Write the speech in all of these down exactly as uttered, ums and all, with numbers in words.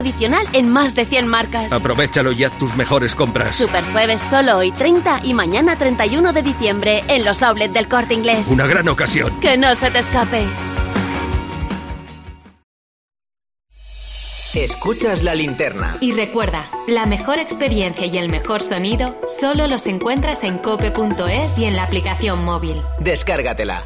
adicional en más de cien marcas. Aprovéchalo y haz tus mejores compras. Superjueves solo hoy treinta y mañana treinta y uno de diciembre en los outlets del Corte Inglés. Una gran ocasión. Que no se te escape. Escuchas La Linterna. Y recuerda, la mejor experiencia y el mejor sonido solo los encuentras en cope punto es y en la aplicación móvil. Descárgatela.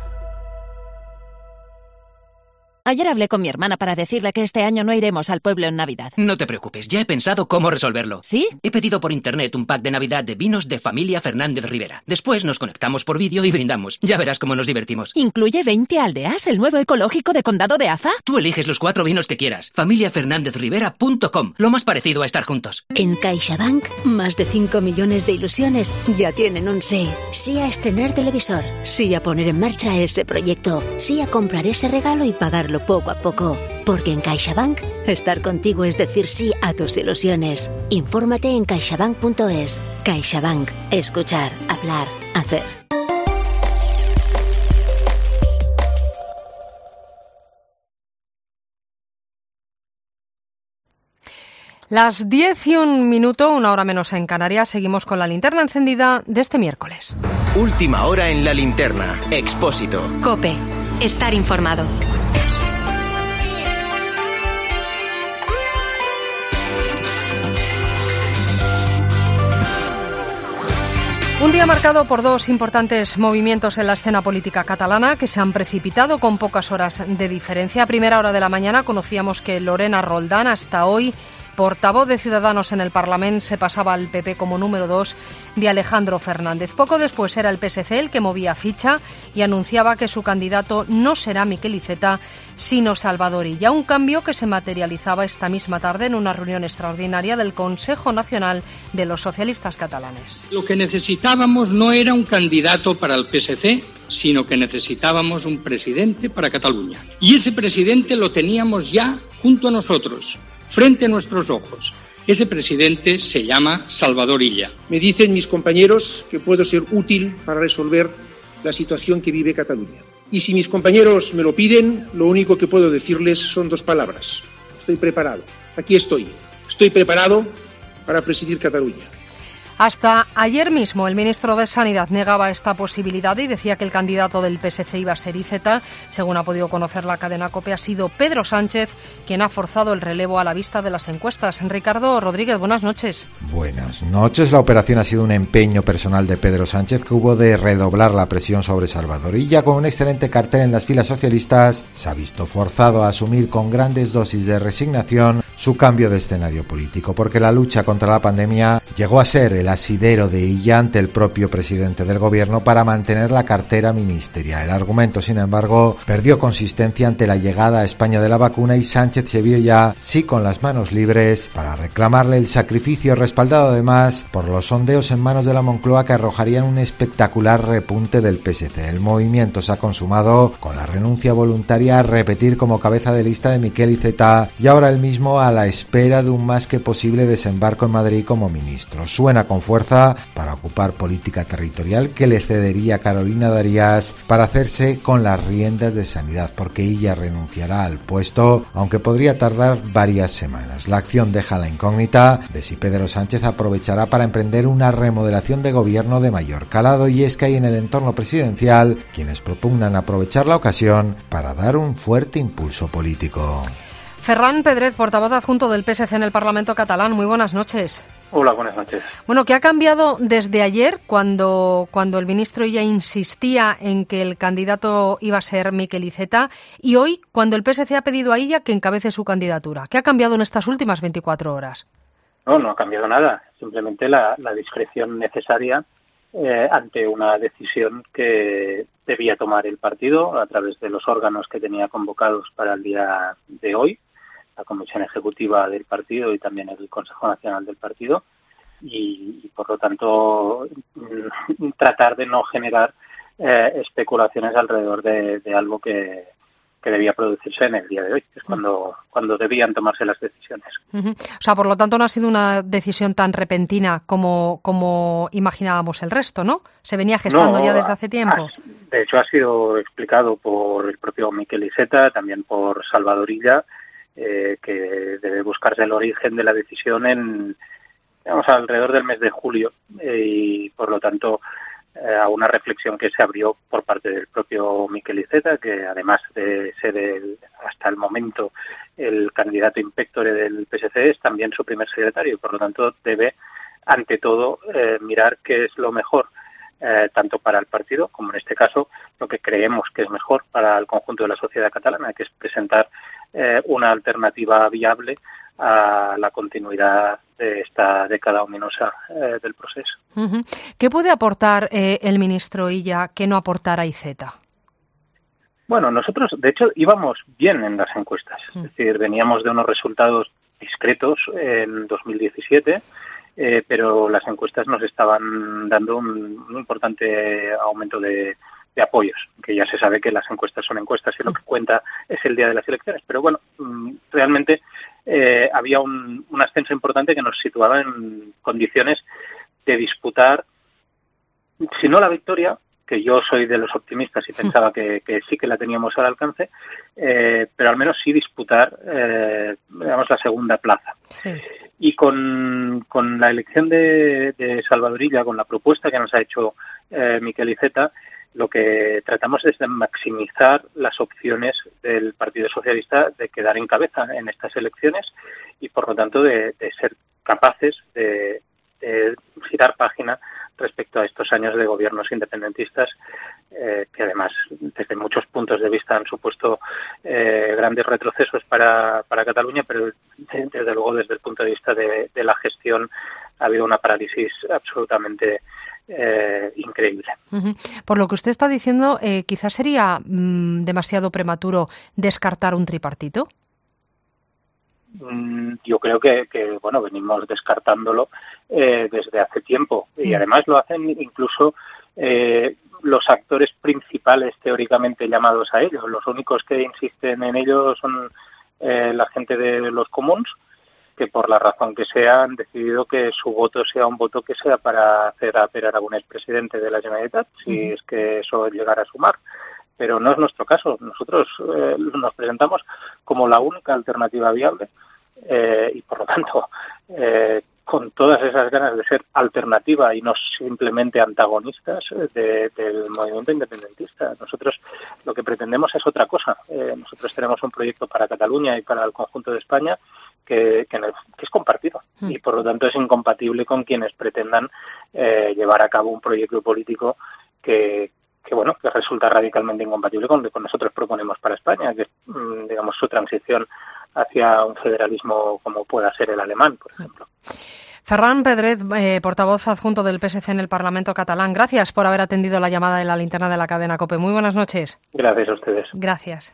Ayer hablé con mi hermana para decirle que este año no iremos al pueblo en Navidad. No te preocupes, ya he pensado cómo resolverlo. ¿Sí? He pedido por internet un pack de Navidad de vinos de Familia Fernández Rivera. Después nos conectamos por vídeo y brindamos. Ya verás cómo nos divertimos. ¿Incluye veinte aldeas, el nuevo ecológico de Condado de Aza? Tú eliges los cuatro vinos que quieras. familia fernández rivera punto com. Lo más parecido a estar juntos. En CaixaBank, más de cinco millones de ilusiones ya tienen un sí. Sí a estrenar televisor. Sí a poner en marcha ese proyecto. Sí a comprar ese regalo y pagarlo poco a poco. Porque en CaixaBank, estar contigo es decir sí a tus ilusiones. Infórmate en caixabank punto es. CaixaBank. Escuchar, hablar, hacer. Las diez y un minuto, una hora menos en Canarias, seguimos con la linterna encendida de este miércoles. Última hora en La Linterna. Expósito. COPE. Estar informado. Un día marcado por dos importantes movimientos en la escena política catalana que se han precipitado con pocas horas de diferencia. A primera hora de la mañana conocíamos que Lorena Roldán, hasta hoy portavoz de Ciudadanos en el Parlamento, se pasaba al P P como número dos de Alejandro Fernández. Poco después era el P S C el que movía ficha y anunciaba que su candidato no será Miquel Iceta, sino Salvador Illa. Un cambio que se materializaba esta misma tarde en una reunión extraordinaria del Consejo Nacional de los Socialistas Catalanes. Lo que necesitábamos no era un candidato para el P S C, sino que necesitábamos un presidente para Cataluña. Y ese presidente lo teníamos ya junto a nosotros, frente a nuestros ojos. Ese presidente se llama Salvador Illa. Me dicen mis compañeros que puedo ser útil para resolver la situación que vive Cataluña. Y si mis compañeros me lo piden, lo único que puedo decirles son dos palabras. Estoy preparado. Aquí estoy. Estoy preparado para presidir Cataluña. Hasta ayer mismo el ministro de Sanidad negaba esta posibilidad y decía que el candidato del P S C iba a ser Iceta. Según ha podido conocer la cadena COPE, ha sido Pedro Sánchez quien ha forzado el relevo a la vista de las encuestas. Ricardo Rodríguez, buenas noches. Buenas noches. La operación ha sido un empeño personal de Pedro Sánchez, que hubo de redoblar la presión sobre Salvador Illa. Con un excelente cartel en las filas socialistas, se ha visto forzado a asumir con grandes dosis de resignación su cambio de escenario político, porque la lucha contra la pandemia llegó a ser el asidero de Illa ante el propio presidente del gobierno para mantener la cartera ministerial. El argumento, sin embargo, perdió consistencia ante la llegada a España de la vacuna y Sánchez se vio ya sí con las manos libres para reclamarle el sacrificio, respaldado además por los sondeos en manos de la Moncloa que arrojarían un espectacular repunte del P S C. El movimiento se ha consumado con la renuncia voluntaria a repetir como cabeza de lista de Miquel Iceta y ahora él mismo a la espera de un más que posible desembarco en Madrid como ministro. Suena con fuerza para ocupar política territorial que le cedería Carolina Darias para hacerse con las riendas de sanidad, porque ella renunciará al puesto, aunque podría tardar varias semanas. La acción deja la incógnita de si Pedro Sánchez aprovechará para emprender una remodelación de gobierno de mayor calado, y es que hay en el entorno presidencial quienes propugnan aprovechar la ocasión para dar un fuerte impulso político. Ferran Pedret, portavoz adjunto del P S C en el Parlamento catalán. Muy buenas noches. Hola, buenas noches. Bueno, ¿qué ha cambiado desde ayer, cuando, cuando el ministro ya insistía en que el candidato iba a ser Miquel Iceta, y hoy, cuando el P S C ha pedido a Illa que encabece su candidatura? ¿Qué ha cambiado en estas últimas veinticuatro horas? No, no ha cambiado nada. Simplemente la, la discreción necesaria eh, ante una decisión que debía tomar el partido a través de los órganos que tenía convocados para el día de hoy, la Comisión Ejecutiva del partido y también el Consejo Nacional del partido, y, y por lo tanto tratar de no generar eh, especulaciones alrededor de, de algo que, que debía producirse en el día de hoy, que es cuando, cuando debían tomarse las decisiones. Uh-huh. O sea, por lo tanto no ha sido una decisión tan repentina como, como imaginábamos el resto, ¿no? Se venía gestando no, ya desde hace tiempo. De hecho, ha sido explicado por el propio Miquel Iceta, también por Salvador Illa, eh, que debe buscarse el origen de la decisión en, digamos, alrededor del mes de julio eh, y, por lo tanto, eh, a una reflexión que se abrió por parte del propio Miquel Iceta, que además de ser el, hasta el momento el candidato in pectore del P S C, es también su primer secretario y, por lo tanto, debe, ante todo, eh, mirar qué es lo mejor, eh, tanto para el partido como, en este caso, lo que creemos que es mejor para el conjunto de la sociedad catalana, que es presentar eh, una alternativa viable a la continuidad de esta década ominosa eh, del proceso. Uh-huh. ¿Qué puede aportar eh, el ministro Illa que no aportara Iceta? Bueno, nosotros, de hecho, íbamos bien en las encuestas. Uh-huh. Es decir, veníamos de unos resultados discretos en dos mil diecisiete, eh, pero las encuestas nos estaban dando un, un importante aumento de, de apoyos, que ya se sabe que las encuestas son encuestas y lo que cuenta es el día de las elecciones. Pero bueno, realmente eh, había un, un ascenso importante que nos situaba en condiciones de disputar, si no la victoria, que yo soy de los optimistas y pensaba que, que sí que la teníamos al alcance, eh, pero al menos sí disputar, eh, digamos, la segunda plaza. Sí. Y con, con la elección de, de Salvador Illa, con la propuesta que nos ha hecho eh, Miquel Iceta, lo que tratamos es de maximizar las opciones del Partido Socialista de quedar en cabeza en estas elecciones y, por lo tanto, de, de ser capaces de, de girar página respecto a estos años de gobiernos independentistas eh, que, además, desde muchos puntos de vista han supuesto eh, grandes retrocesos para, para Cataluña, pero desde luego desde el punto de vista de, de la gestión ha habido una parálisis absolutamente Eh, increíble. Uh-huh. Por lo que usted está diciendo, eh, quizás sería mmm, demasiado prematuro descartar un tripartito. Mm, yo creo que, que bueno, venimos descartándolo eh, desde hace tiempo y uh-huh. además lo hacen incluso eh, los actores principales teóricamente llamados a ello. Los únicos que insisten en ello son eh, la gente de los comuns, que por la razón que sea han decidido que su voto sea un voto que sea para hacer a Pere Aragonès presidente de la Generalitat, si uh-huh. es que eso llegara a sumar. Pero no es nuestro caso. Nosotros eh, nos presentamos como la única alternativa viable eh, y, por lo tanto, eh, con todas esas ganas de ser alternativa y no simplemente antagonistas de, del movimiento independentista. Nosotros lo que pretendemos es otra cosa. Eh, nosotros tenemos un proyecto para Cataluña y para el conjunto de España que, que, que es compartido mm. y, por lo tanto, es incompatible con quienes pretendan eh, llevar a cabo un proyecto político que, que bueno, que resulta radicalmente incompatible con lo que nosotros proponemos para España, que es, digamos, su transición hacia un federalismo como pueda ser el alemán, por ejemplo. Ferran Pedret, eh, portavoz adjunto del P S C en el Parlamento catalán, gracias por haber atendido la llamada de la linterna de la cadena COPE. Muy buenas noches. Gracias a ustedes. Gracias.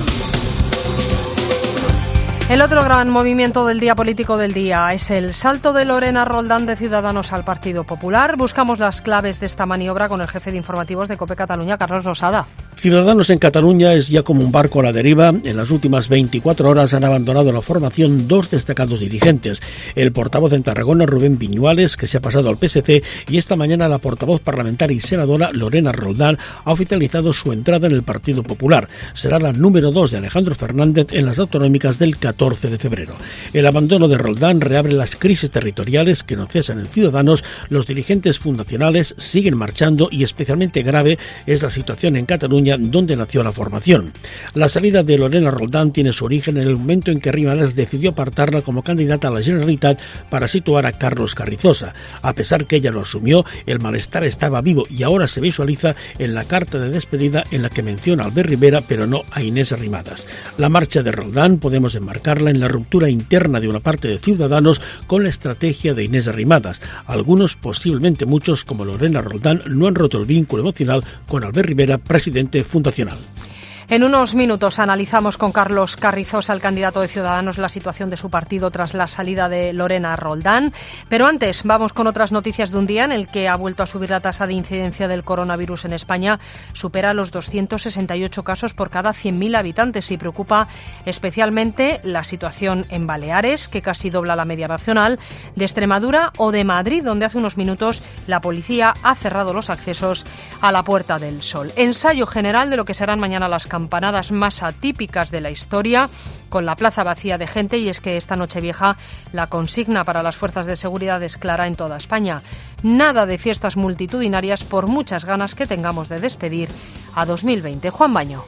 El otro gran movimiento del día político del día es el salto de Lorena Roldán de Ciudadanos al Partido Popular. Buscamos las claves de esta maniobra con el jefe de informativos de COPE Cataluña, Carlos Losada. Ciudadanos en Cataluña es ya como un barco a la deriva. En las últimas veinticuatro horas han abandonado la formación dos destacados dirigentes. El portavoz en Tarragona, Rubén Viñuales, que se ha pasado al P S C, y esta mañana la portavoz parlamentaria y senadora Lorena Roldán ha oficializado su entrada en el Partido Popular. Será la número dos de Alejandro Fernández en las autonómicas del catorce de febrero. El abandono de Roldán reabre las crisis territoriales que no cesan en Ciudadanos. Los dirigentes fundacionales siguen marchando y especialmente grave es la situación en Cataluña, donde nació la formación. La salida de Lorena Roldán tiene su origen en el momento en que Arrimadas decidió apartarla como candidata a la Generalitat para situar a Carlos Carrizosa. A pesar que ella lo asumió, el malestar estaba vivo y ahora se visualiza en la carta de despedida en la que menciona a Albert Rivera, pero no a Inés Arrimadas. La marcha de Roldán podemos enmarcarla en la ruptura interna de una parte de Ciudadanos con la estrategia de Inés Arrimadas. Algunos, posiblemente muchos, como Lorena Roldán, no han roto el vínculo emocional con Albert Rivera, presidente fundacional. En unos minutos analizamos con Carlos Carrizosa, el candidato de Ciudadanos, la situación de su partido tras la salida de Lorena Roldán. Pero antes, vamos con otras noticias de un día en el que ha vuelto a subir la tasa de incidencia del coronavirus en España. Supera los doscientos sesenta y ocho casos por cada cien mil habitantes y preocupa especialmente la situación en Baleares, que casi dobla la media nacional, de Extremadura o de Madrid, donde hace unos minutos la policía ha cerrado los accesos a la Puerta del Sol. Ensayo general de lo que serán mañana las campanadas más atípicas de la historia, con la plaza vacía de gente, y es que esta Nochevieja la consigna para las fuerzas de seguridad es clara en toda España. Nada de fiestas multitudinarias por muchas ganas que tengamos de despedir a dos mil veinte. Juan Baño.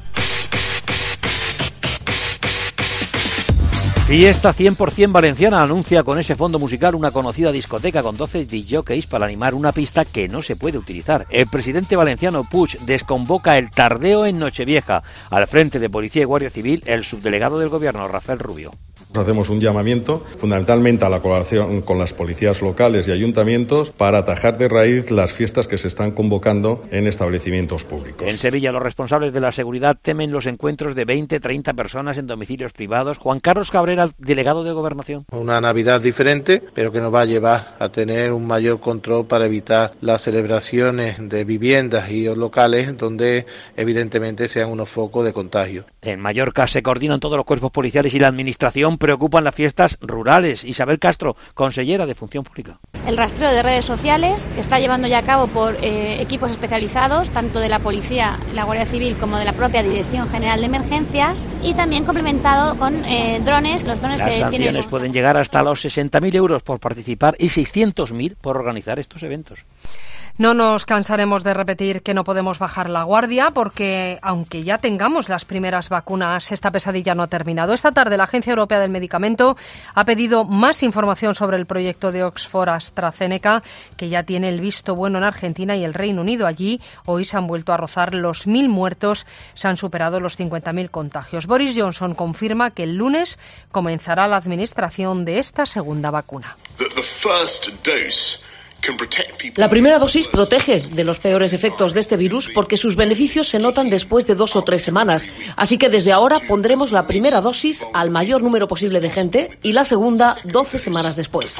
Fiesta cien por ciento valenciana anuncia con ese fondo musical una conocida discoteca con doce discjockeys para animar una pista que no se puede utilizar. El presidente valenciano Puig desconvoca el tardeo en Nochevieja. Al frente de Policía y Guardia Civil, el subdelegado del Gobierno, Rafael Rubio. Hacemos un llamamiento fundamentalmente a la colaboración con las policías locales y ayuntamientos para atajar de raíz las fiestas que se están convocando en establecimientos públicos. En Sevilla, los responsables de la seguridad temen los encuentros de veinte a treinta personas en domicilios privados. Juan Carlos Cabrera, delegado de Gobernación. Una Navidad diferente, pero que nos va a llevar a tener un mayor control para evitar las celebraciones de viviendas y locales donde evidentemente sean unos focos de contagio. En Mallorca se coordinan todos los cuerpos policiales y la administración preocupan las fiestas rurales. Isabel Castro, consellera de Función Pública. El rastreo de redes sociales que está llevando ya a cabo por eh, equipos especializados, tanto de la Policía, la Guardia Civil como de la propia Dirección General de Emergencias, y también complementado con eh, drones, los drones las que sanciones tienen... pueden llegar hasta los sesenta mil euros por participar y seiscientos mil por organizar estos eventos. No nos cansaremos de repetir que no podemos bajar la guardia porque, aunque ya tengamos las primeras vacunas, esta pesadilla no ha terminado. Esta tarde la Agencia Europea del Medicamento ha pedido más información sobre el proyecto de Oxford AstraZeneca, que ya tiene el visto bueno en Argentina y el Reino Unido. Allí hoy se han vuelto a rozar los mil muertos, se han superado los cincuenta mil contagios. Boris Johnson confirma que el lunes comenzará la administración de esta segunda vacuna. La primera dosis protege de los peores efectos de este virus porque sus beneficios se notan después de dos o tres semanas. Así que desde ahora pondremos la primera dosis al mayor número posible de gente y la segunda doce semanas después.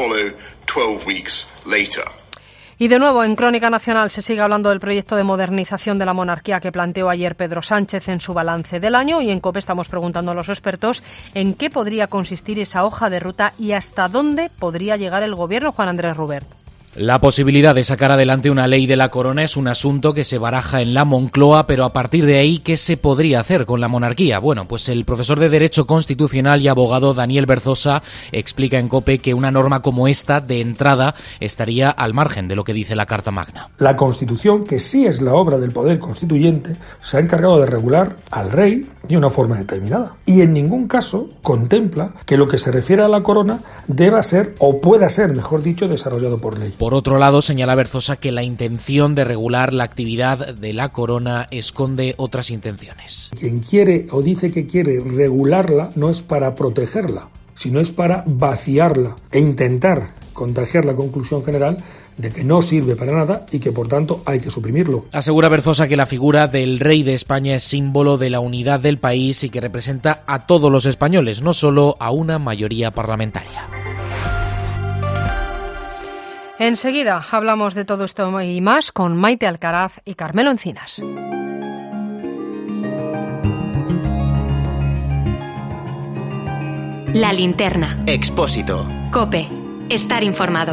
Y de nuevo, en Crónica Nacional se sigue hablando del proyecto de modernización de la monarquía que planteó ayer Pedro Sánchez en su balance del año, y en COPE estamos preguntando a los expertos en qué podría consistir esa hoja de ruta y hasta dónde podría llegar el Gobierno. Juan Andrés Rubert. La posibilidad de sacar adelante una ley de la corona es un asunto que se baraja en la Moncloa, pero a partir de ahí, ¿qué se podría hacer con la monarquía? Bueno, pues el profesor de Derecho Constitucional y abogado Daniel Berzosa explica en COPE que una norma como esta, de entrada, estaría al margen de lo que dice la Carta Magna. La Constitución, que sí es la obra del poder constituyente, se ha encargado de regular al rey de una forma determinada. Y en ningún caso contempla que lo que se refiere a la corona deba ser, o pueda ser, mejor dicho, desarrollado por ley. Por otro lado, señala Berzosa que la intención de regular la actividad de la corona esconde otras intenciones. Quien quiere o dice que quiere regularla no es para protegerla, sino es para vaciarla e intentar contagiar la conclusión general de que no sirve para nada y que por tanto hay que suprimirlo. Asegura Berzosa que la figura del rey de España es símbolo de la unidad del país y que representa a todos los españoles, no solo a una mayoría parlamentaria. Enseguida hablamos de todo esto y más con Maite Alcaraz y Carmelo Encinas. La linterna. Expósito. COPE. Estar informado.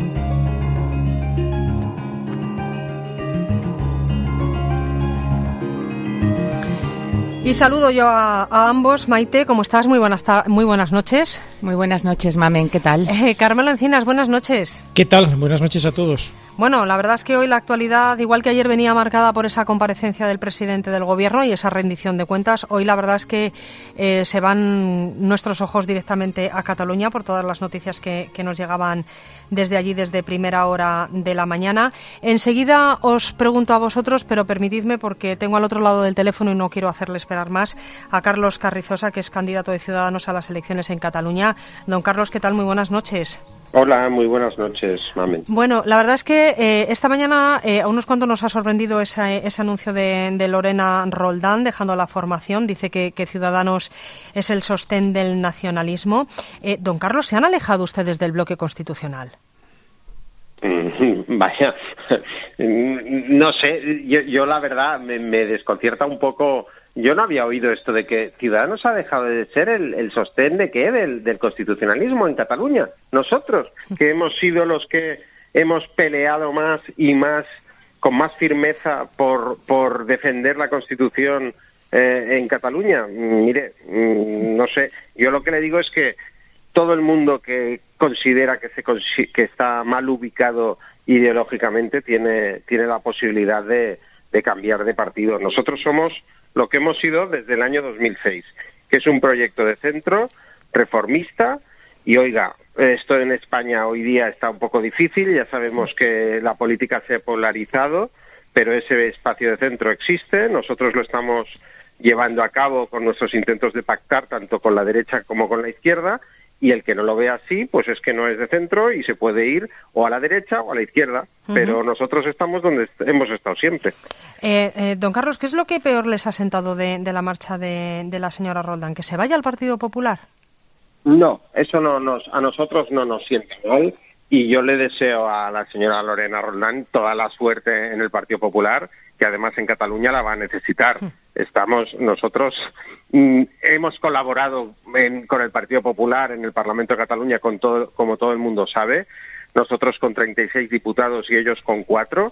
Y saludo yo a, a ambos. Maite, ¿cómo estás? Muy buenas, ta- muy buenas noches. Muy buenas noches, Mamen, ¿qué tal? Eh, Carmelo Encinas, buenas noches. ¿Qué tal? Buenas noches a todos. Bueno, la verdad es que hoy la actualidad, igual que ayer venía marcada por esa comparecencia del presidente del Gobierno y esa rendición de cuentas, hoy la verdad es que eh, se van nuestros ojos directamente a Cataluña por todas las noticias que, que nos llegaban desde allí, desde primera hora de la mañana. Enseguida os pregunto a vosotros, pero permitidme, porque tengo al otro lado del teléfono y no quiero hacerle esperar más, a Carlos Carrizosa, que es candidato de Ciudadanos a las elecciones en Cataluña. Don Carlos, ¿qué tal? Muy buenas noches. Hola, muy buenas noches, Mamen. Bueno, la verdad es que eh, esta mañana eh, a unos cuantos nos ha sorprendido ese, ese anuncio de, de Lorena Roldán dejando la formación. Dice que, que Ciudadanos es el sostén del nacionalismo. Eh, don Carlos, ¿se han alejado ustedes del bloque constitucional? Vaya, no sé, yo, yo la verdad me, me desconcierta un poco. Yo no había oído esto de que Ciudadanos ha dejado de ser el, el sostén de qué, del, del constitucionalismo en Cataluña. Nosotros, que hemos sido los que hemos peleado más y más, con más firmeza por, por defender la Constitución eh, en Cataluña. Mire, no sé, yo lo que le digo es que todo el mundo que considera que, se, que está mal ubicado ideológicamente tiene, tiene la posibilidad de, de cambiar de partido. Nosotros somos lo que hemos sido desde el año dos mil seis, que es un proyecto de centro, reformista, y oiga, esto en España hoy día está un poco difícil, ya sabemos que la política se ha polarizado, pero ese espacio de centro existe, nosotros lo estamos llevando a cabo con nuestros intentos de pactar tanto con la derecha como con la izquierda, y el que no lo vea así, pues es que no es de centro y se puede ir o a la derecha o a la izquierda, uh-huh. pero nosotros estamos donde est- hemos estado siempre. Eh, eh, don Carlos, ¿qué es lo que peor les ha sentado de, de la marcha de, de la señora Roldán? ¿Que se vaya al Partido Popular? No, eso no nos, a nosotros no nos siente mal, y yo le deseo a la señora Lorena Roldán toda la suerte en el Partido Popular, que además en Cataluña la va a necesitar. Estamos nosotros mm, hemos colaborado en, con el Partido Popular en el Parlamento de Cataluña, con todo, como todo el mundo sabe, nosotros con treinta y seis diputados y ellos con cuatro,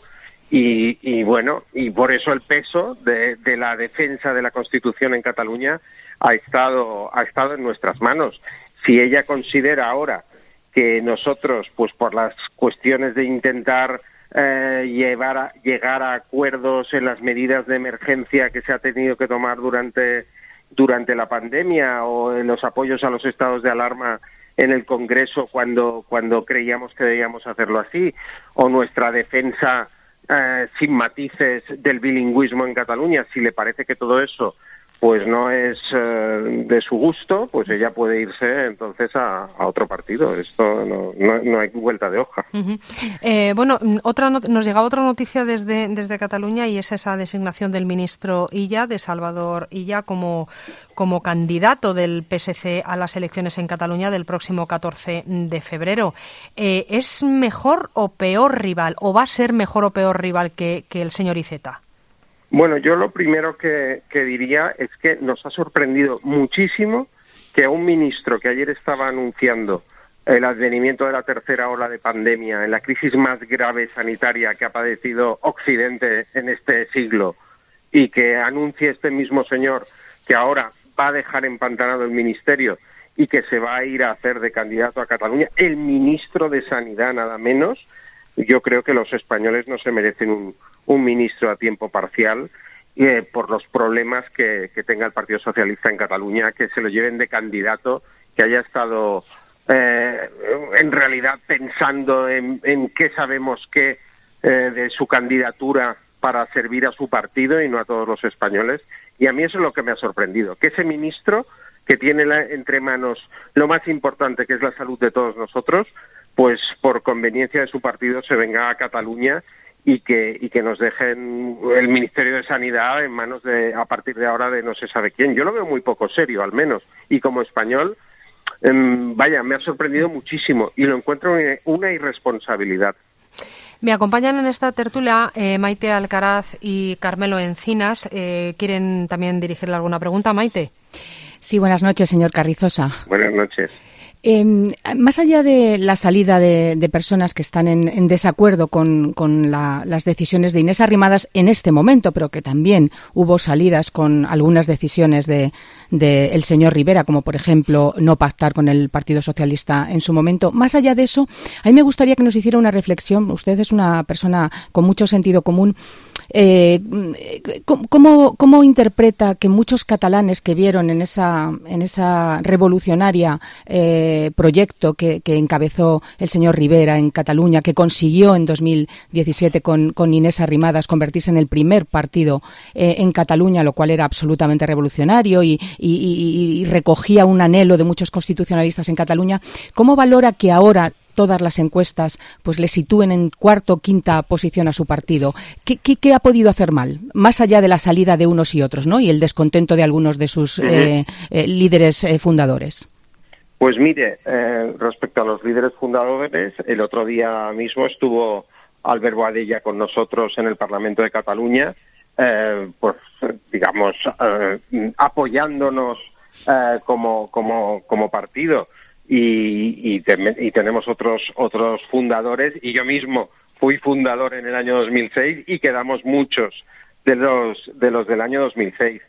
y, y bueno, y por eso el peso de, de la defensa de la Constitución en Cataluña ha estado ha estado en nuestras manos. Si ella considera ahora que nosotros, pues por las cuestiones de intentar eh, llevar a, llegar a acuerdos en las medidas de emergencia que se ha tenido que tomar durante durante la pandemia, o en los apoyos a los estados de alarma en el Congreso cuando cuando creíamos que debíamos hacerlo así, o nuestra defensa eh, sin matices del bilingüismo en Cataluña, si le parece que todo eso pues no es eh, de su gusto, pues ella puede irse entonces a, a otro partido. Esto no, no, no hay vuelta de hoja. Uh-huh. Eh, bueno, otra not- nos llega otra noticia desde, desde Cataluña, y es esa designación del ministro Illa, de Salvador Illa, como, como candidato del P S C a las elecciones en Cataluña del próximo catorce de febrero. Eh, ¿Es mejor o peor rival, o va a ser mejor o peor rival que, que el señor Iceta? Bueno, yo lo primero que, que diría es que nos ha sorprendido muchísimo que a un ministro que ayer estaba anunciando el advenimiento de la tercera ola de pandemia, en la crisis más grave sanitaria que ha padecido Occidente en este siglo, y que anuncie este mismo señor que ahora va a dejar empantanado el ministerio y que se va a ir a hacer de candidato a Cataluña, el ministro de Sanidad nada menos. Yo creo que los españoles no se merecen un, un ministro a tiempo parcial eh, por los problemas que, que tenga el Partido Socialista en Cataluña, que se lo lleven de candidato, que haya estado eh, en realidad pensando en, en qué sabemos qué eh, de su candidatura para servir a su partido y no a todos los españoles. Y a mí eso es lo que me ha sorprendido, que ese ministro que tiene la, entre manos lo más importante, que es la salud de todos nosotros, pues por conveniencia de su partido se venga a Cataluña y que y que nos dejen el Ministerio de Sanidad en manos de, a partir de ahora, de no se sabe quién. Yo lo veo muy poco serio, al menos, y como español, eh, vaya, me ha sorprendido muchísimo y lo encuentro una, una irresponsabilidad. Me acompañan en esta tertulia eh, Maite Alcaraz y Carmelo Encinas. Eh, ¿Quieren también dirigirle alguna pregunta, Maite? Sí, buenas noches, señor Carrizosa. Buenas noches. Eh, más allá de la salida de, de personas que están en, en desacuerdo con, con la, las decisiones de Inés Arrimadas en este momento, pero que también hubo salidas con algunas decisiones de, de el señor Rivera, como por ejemplo no pactar con el Partido Socialista en su momento. Más allá de eso, a mí me gustaría que nos hiciera una reflexión. Usted es una persona con mucho sentido común. Eh, ¿cómo, ¿Cómo interpreta que muchos catalanes que vieron en esa, en esa revolucionaria eh, proyecto que, que encabezó el señor Rivera en Cataluña, que consiguió en dos mil diecisiete con, con Inés Arrimadas convertirse en el primer partido eh, en Cataluña, lo cual era absolutamente revolucionario y, y, y, y recogía un anhelo de muchos constitucionalistas en Cataluña? ¿Cómo valora que ahora todas las encuestas pues le sitúen en cuarta o quinta posición a su partido? ¿Qué, qué, qué ha podido hacer mal? Más allá de la salida de unos y otros, ¿no? Y el descontento de algunos de sus uh-huh. eh, eh, líderes eh, fundadores. Pues mire, eh, respecto a los líderes fundadores, el otro día mismo estuvo Albert Boadella con nosotros en el Parlamento de Cataluña, eh, pues digamos, eh, apoyándonos eh, como, como, como partido. Y, y, te, y tenemos otros otros fundadores, y yo mismo fui fundador en el año dos mil seis y quedamos muchos de los de los del año dos mil seis.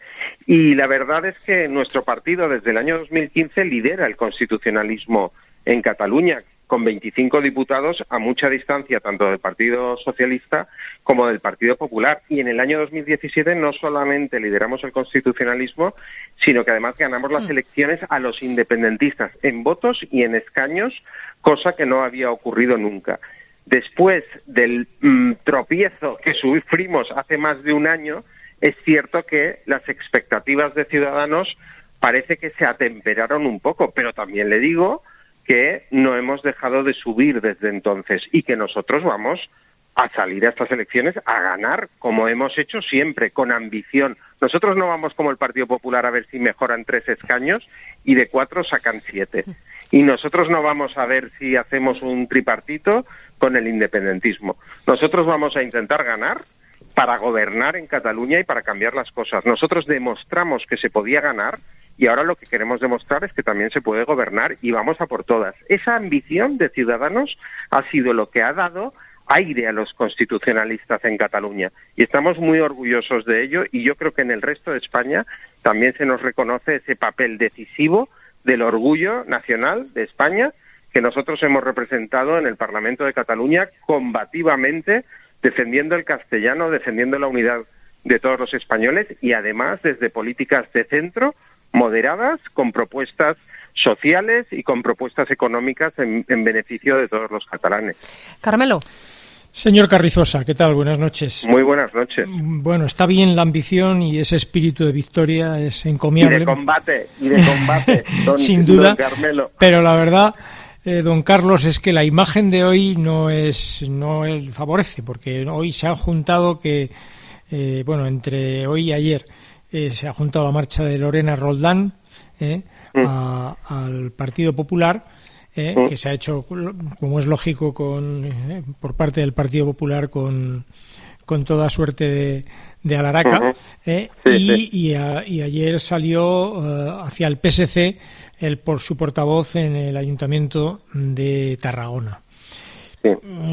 Y la verdad es que nuestro partido desde el año dos mil quince lidera el constitucionalismo en Cataluña, con veinticinco diputados a mucha distancia tanto del Partido Socialista como del Partido Popular. Y en el año dos mil diecisiete no solamente lideramos el constitucionalismo, sino que además ganamos las elecciones a los independentistas en votos y en escaños, cosa que no había ocurrido nunca. Después del mmm, tropiezo que sufrimos hace más de un año, es cierto que las expectativas de Ciudadanos parece que se atemperaron un poco, pero también le digo que no hemos dejado de subir desde entonces y que nosotros vamos a salir a estas elecciones a ganar, como hemos hecho siempre, con ambición. Nosotros no vamos como el Partido Popular a ver si mejoran tres escaños y de cuatro sacan siete. Y nosotros no vamos a ver si hacemos un tripartito con el independentismo. Nosotros vamos a intentar ganar para gobernar en Cataluña y para cambiar las cosas. Nosotros demostramos que se podía ganar y ahora lo que queremos demostrar es que también se puede gobernar y vamos a por todas. Esa ambición de Ciudadanos ha sido lo que ha dado aire a los constitucionalistas en Cataluña y estamos muy orgullosos de ello y yo creo que en el resto de España también se nos reconoce ese papel decisivo del orgullo nacional de España que nosotros hemos representado en el Parlamento de Cataluña combativamente, defendiendo el castellano, defendiendo la unidad de todos los españoles y además desde políticas de centro moderadas, con propuestas sociales y con propuestas económicas en, en beneficio de todos los catalanes. Carmelo. Señor Carrizosa, ¿qué tal? Buenas noches. Muy buenas noches. Bueno, está bien la ambición y ese espíritu de victoria es encomiable. Y de combate, y de combate, don, sin duda, don Carmelo. Pero la verdad, eh, don Carlos, es que la imagen de hoy no es no es, favorece, porque hoy se han juntado que, eh, bueno, entre hoy y ayer, Eh, se ha juntado la marcha de Lorena Roldán eh, mm. a, al Partido Popular, eh, mm. que se ha hecho, como es lógico, con eh, por parte del Partido Popular con, con toda suerte de, de alaraca, uh-huh. eh, sí, y, sí. Y, a, y ayer salió uh, hacia el P S C el, por su portavoz en el Ayuntamiento de Tarragona. Sí.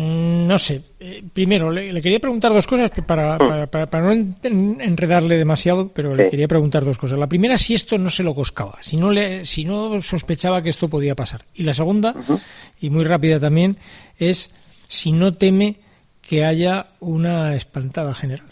No sé, eh, primero le, le quería preguntar dos cosas que para, para, para, para no en, enredarle demasiado, pero sí. Le quería preguntar dos cosas. La primera, si esto no se lo coscaba, si no le, si no sospechaba que esto podía pasar. Y la segunda, uh-huh. y muy rápida también, es si no teme que haya una espantada general.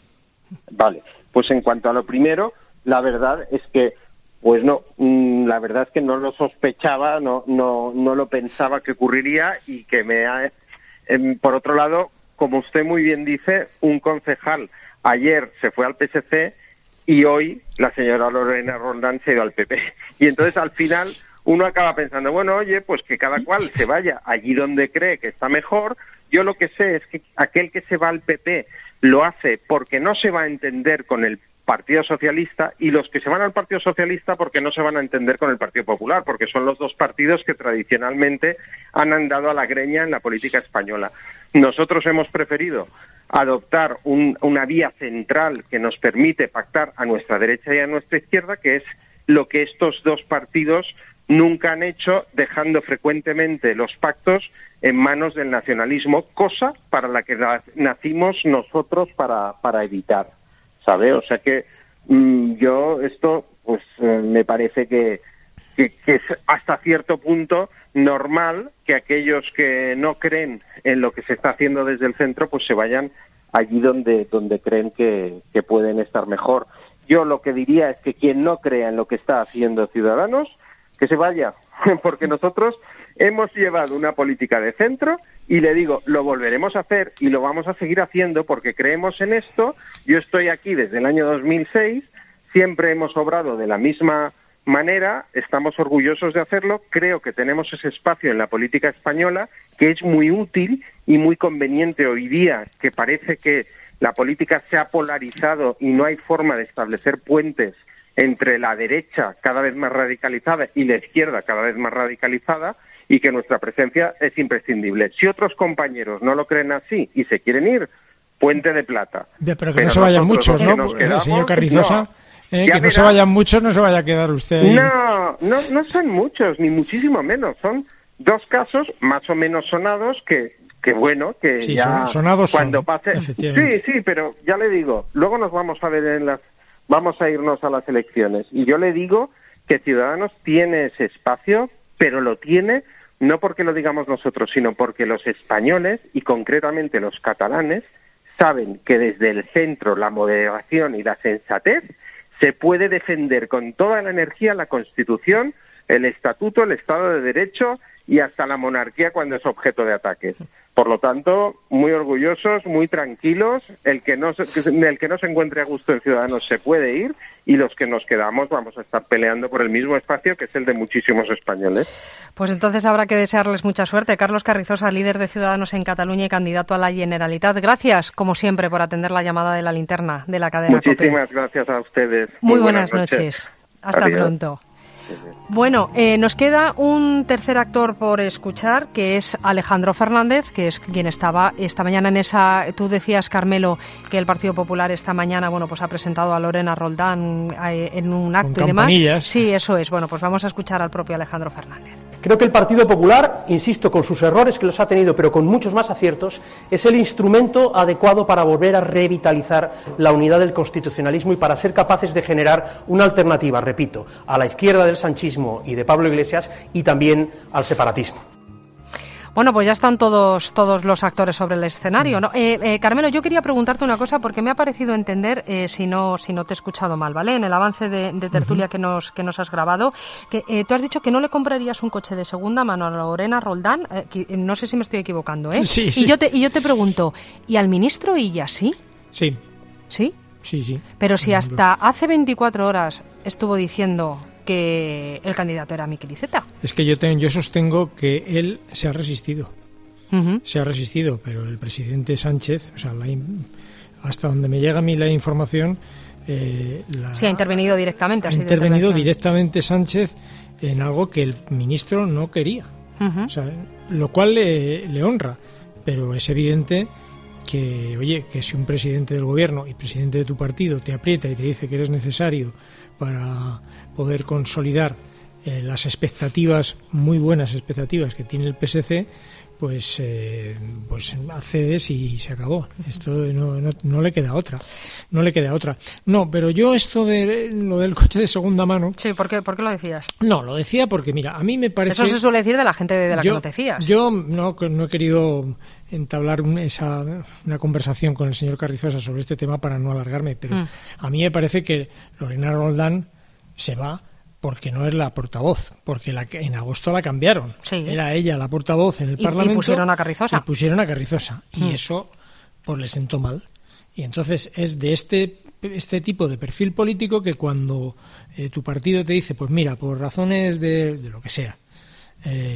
Vale, pues en cuanto a lo primero, la verdad es que Pues no, la verdad es que no lo sospechaba, no no no lo pensaba que ocurriría y que me ha... Eh, por otro lado, como usted muy bien dice, un concejal ayer se fue al P S C y hoy la señora Lorena Roldán se ha ido al P P. Y entonces al final uno acaba pensando, bueno, oye, pues que cada cual se vaya allí donde cree que está mejor. Yo lo que sé es que aquel que se va al P P lo hace porque no se va a entender con el Partido Socialista y los que se van al Partido Socialista porque no se van a entender con el Partido Popular, porque son los dos partidos que tradicionalmente han andado a la greña en la política española. Nosotros hemos preferido adoptar un, una vía central que nos permite pactar a nuestra derecha y a nuestra izquierda, que es lo que estos dos partidos nunca han hecho, dejando frecuentemente los pactos en manos del nacionalismo, cosa para la que nacimos nosotros para, para evitar. ¿Sabe? O sea que mmm, yo esto pues eh, me parece que, que, que es hasta cierto punto normal que aquellos que no creen en lo que se está haciendo desde el centro pues se vayan allí donde donde creen que, que pueden estar mejor. Yo lo que diría es que quien no crea en lo que está haciendo Ciudadanos, que se vaya, porque nosotros hemos llevado una política de centro y le digo, lo volveremos a hacer y lo vamos a seguir haciendo porque creemos en esto. Yo estoy aquí desde el año dos mil seis, siempre hemos obrado de la misma manera, estamos orgullosos de hacerlo, creo que tenemos ese espacio en la política española que es muy útil y muy conveniente hoy día, que parece que la política se ha polarizado y no hay forma de establecer puentes entre la derecha cada vez más radicalizada y la izquierda cada vez más radicalizada, y que nuestra presencia es imprescindible. Si otros compañeros no lo creen así y se quieren ir, puente de plata. Ya, pero que pero no se vayan muchos, ¿no? Quedamos, señor Carrizosa, no, eh, que no verá. Se vayan muchos, no se vaya a quedar usted ahí. No, no, no son muchos, ni muchísimo menos. Son dos casos más o menos sonados que, que bueno, que sí, ya son, sonados cuando son, pase... Sí, sí, pero ya le digo, luego nos vamos a ver en las vamos a irnos a las elecciones. Y yo le digo que Ciudadanos tiene ese espacio, pero lo tiene no porque lo digamos nosotros, sino porque los españoles, y concretamente los catalanes, saben que desde el centro, la moderación y la sensatez, se puede defender con toda la energía la Constitución, el Estatuto, el Estado de Derecho y hasta la monarquía cuando es objeto de ataques. Por lo tanto, muy orgullosos, muy tranquilos, el que no se, el que no se encuentre a gusto en Ciudadanos se puede ir, y los que nos quedamos vamos a estar peleando por el mismo espacio, que es el de muchísimos españoles. Pues entonces habrá que desearles mucha suerte. Carlos Carrizosa, líder de Ciudadanos en Cataluña y candidato a la Generalitat. Gracias, como siempre, por atender la llamada de la linterna de la cadena COPE. Muchísimas gracias a ustedes. Muy, muy buenas, buenas noches. noches. Hasta Adiós. Pronto. Bueno, eh, nos queda un tercer actor por escuchar, que es Alejandro Fernández, que es quien estaba esta mañana en esa... Tú decías, Carmelo, que el Partido Popular esta mañana, bueno, pues ha presentado a Lorena Roldán eh, en un acto Con y demás. campanillas. Sí, eso es. Bueno, pues vamos a escuchar al propio Alejandro Fernández. Creo que el Partido Popular, insisto, con sus errores que los ha tenido, pero con muchos más aciertos, es el instrumento adecuado para volver a revitalizar la unidad del constitucionalismo y para ser capaces de generar una alternativa, repito, a la izquierda del sanchismo y de Pablo Iglesias y también al separatismo. Bueno, pues ya están todos todos los actores sobre el escenario, ¿no? Eh, eh, Carmelo, yo quería preguntarte una cosa porque me ha parecido entender, eh, si no si no te he escuchado mal, ¿vale? En el avance de, de tertulia uh-huh. que nos que nos has grabado, que eh, tú has dicho que no le comprarías un coche de segunda mano a Lorena Roldán, eh, que, no sé si me estoy equivocando, ¿eh? Sí, sí. Y yo te y yo te pregunto, ¿y al ministro Illa sí? Sí. ¿Sí? Sí, sí. Pero si hasta hace veinticuatro horas estuvo diciendo que el candidato era Miquel Iceta. Es que yo, te, yo sostengo que él se ha resistido. Uh-huh. Se ha resistido, pero el presidente Sánchez, o sea, la, hasta donde me llega a mí la información... Eh, la, sí, ha intervenido directamente. Ha así intervenido directamente Sánchez en algo que el ministro no quería. Uh-huh. O sea, lo cual le, le honra, pero es evidente que, oye, que si un presidente del gobierno y presidente de tu partido te aprieta y te dice que eres necesario para poder consolidar eh, las expectativas, muy buenas expectativas que tiene el P S C, pues eh, pues accedes y se acabó. Esto no, no, no le queda otra. No le queda otra. No, pero yo esto de lo del coche de segunda mano... Sí, ¿por qué, por qué lo decías? No, lo decía porque, mira, a mí me parece... Eso se suele decir de la gente de la yo, que no te fías. Yo no, no he querido entablar un, esa, una conversación con el señor Carrizosa sobre este tema para no alargarme, pero mm. a mí me parece que Lorena Roldán se va porque no es la portavoz, porque la, en agosto la cambiaron. Sí. Era ella la portavoz en el y, Parlamento. Y pusieron a Carrizosa. Y pusieron a Carrizosa. Mm. Y eso pues le sentó mal. Y entonces es de este este tipo de perfil político que cuando eh, tu partido te dice, pues mira, por razones de, de lo que sea, eh,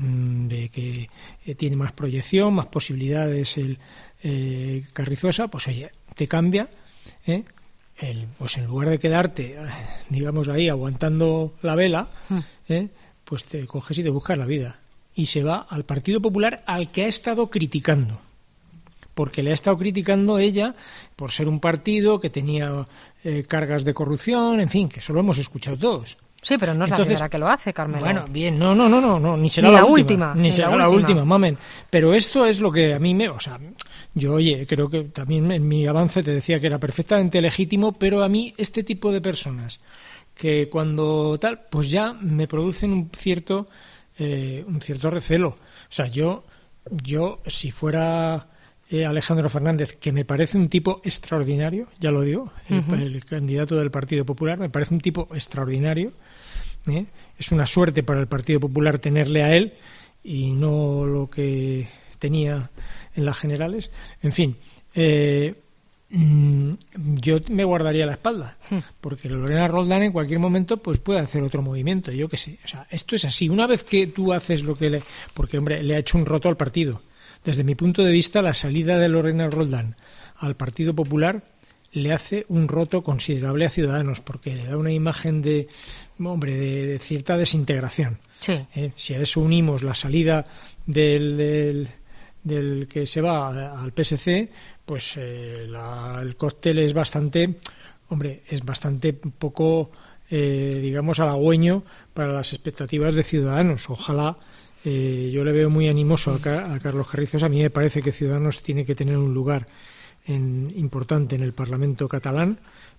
de que eh, tiene más proyección, más posibilidades el eh, Carrizosa, pues oye, te cambia, ¿eh? El, pues en lugar de quedarte, digamos, ahí aguantando la vela, ¿eh? pues te coges y te buscas la vida. Y se va al Partido Popular, al que ha estado criticando. Porque le ha estado criticando ella por ser un partido que tenía eh, cargas de corrupción, en fin, que eso lo hemos escuchado todos. Sí, pero no es Entonces, la primera que lo hace, Carmelo. Bueno, bien, no, no, no, no, no ni será ni la, la última, última. Ni, ni será la, la última, última, mamen. Pero esto es lo que a mí me... O sea, yo, oye, creo que también en mi avance te decía que era perfectamente legítimo, pero a mí este tipo de personas que cuando tal, pues ya me producen un cierto, eh, un cierto recelo. O sea, yo, yo si fuera... Eh, Alejandro Fernández, que me parece un tipo extraordinario, ya lo digo, el, uh-huh. el candidato del Partido Popular, me parece un tipo extraordinario. ¿eh? Es una suerte para el Partido Popular tenerle a él y no lo que tenía en las generales. En fin, eh, yo me guardaría la espalda, porque Lorena Roldán en cualquier momento pues puede hacer otro movimiento, yo qué sé. O sea, esto es así. Una vez que tú haces lo que le... Porque, hombre, le ha hecho un roto al partido. Desde mi punto de vista, la salida de Lorena Roldán al Partido Popular le hace un roto considerable a Ciudadanos, porque le da una imagen de, hombre, de, de cierta desintegración. Sí. ¿Eh? Si a eso unimos la salida del, del, del que se va al P S C, pues eh, la, el cóctel es bastante, hombre, es bastante poco, eh, digamos, halagüeño para las expectativas de Ciudadanos. Ojalá. Eh, yo le veo muy animoso a, a Carlos Carrizosa. A mí me parece que Ciudadanos tiene que tener un lugar en, importante en el Parlamento catalán,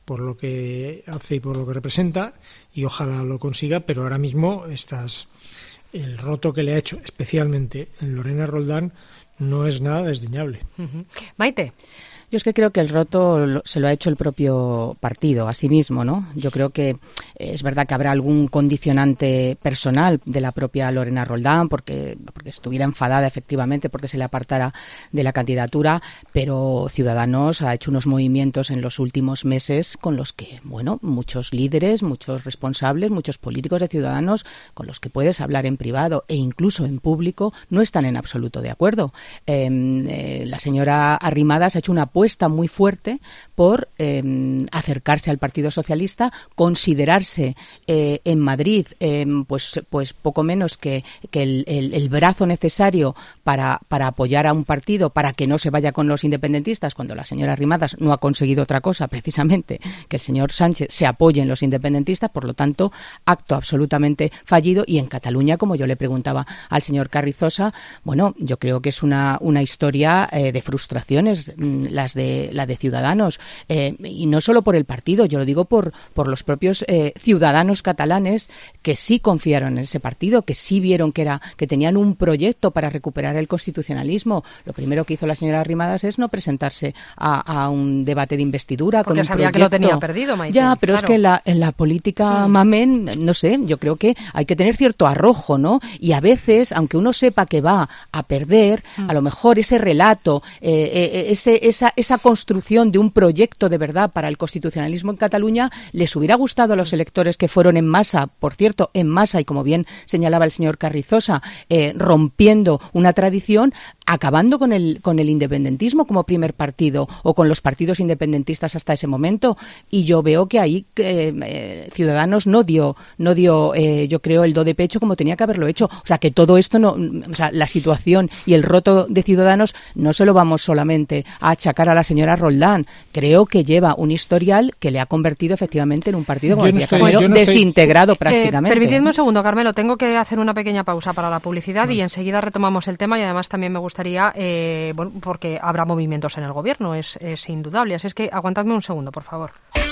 por lo que hace y por lo que representa, y ojalá lo consiga, pero ahora mismo estas, el roto que le ha hecho, especialmente en Lorena Roldán, no es nada desdeñable. Uh-huh. Maite. Yo es que creo que el roto se lo ha hecho el propio partido a sí mismo, ¿no? Yo creo que es verdad que habrá algún condicionante personal de la propia Lorena Roldán, porque, porque estuviera enfadada efectivamente porque se le apartara de la candidatura, pero Ciudadanos ha hecho unos movimientos en los últimos meses con los que, bueno, muchos líderes, muchos responsables, muchos políticos de Ciudadanos, con los que puedes hablar en privado e incluso en público, no están en absoluto de acuerdo. Eh, eh, la señora Arrimadas ha hecho una apuesta muy fuerte por eh, acercarse al Partido Socialista, considerarse eh, en Madrid eh, pues, pues poco menos que, que el, el, el brazo necesario para, para apoyar a un partido, para que no se vaya con los independentistas, cuando la señora Arrimadas no ha conseguido otra cosa, precisamente que el señor Sánchez se apoye en los independentistas. Por lo tanto, acto absolutamente fallido. Y en Cataluña, como yo le preguntaba al señor Carrizosa, bueno, yo creo que es una, una historia eh, de frustraciones, la de la de Ciudadanos, eh, y no solo por el partido, yo lo digo por, por los propios eh, ciudadanos catalanes que sí confiaron en ese partido, que sí vieron que era que tenían un proyecto para recuperar el constitucionalismo. Lo primero que hizo la señora Arrimadas es no presentarse a, a un debate de investidura. Porque con un sabía proyecto. Que lo tenía perdido, Maite. Ya, pero claro. Es que en la, en la política mm. mamen, no sé, yo creo que hay que tener cierto arrojo, ¿no? Y a veces, aunque uno sepa que va a perder, mm. a lo mejor ese relato, eh, eh, ese, esa esa construcción de un proyecto de verdad para el constitucionalismo en Cataluña les hubiera gustado a los electores que fueron en masa, por cierto, en masa, y como bien señalaba el señor Carrizosa, eh, rompiendo una tradición, acabando con el con el independentismo como primer partido o con los partidos independentistas hasta ese momento. Y yo veo que ahí eh, eh, Ciudadanos no dio no dio eh, yo creo el do de pecho como tenía que haberlo hecho. O sea, que todo esto no, o sea, la situación y el roto de Ciudadanos no se lo vamos solamente a achacar a la señora Roldán. Creo que lleva un historial que le ha convertido efectivamente en un partido, como decía Carmelo, desintegrado estoy... prácticamente. Eh, permitidme un segundo, Carmelo, tengo que hacer una pequeña pausa para la publicidad mm. y enseguida retomamos el tema. Y además también me gustaría, eh, bueno, porque habrá movimientos en el gobierno, es, es indudable, así es que aguantadme un segundo, por favor.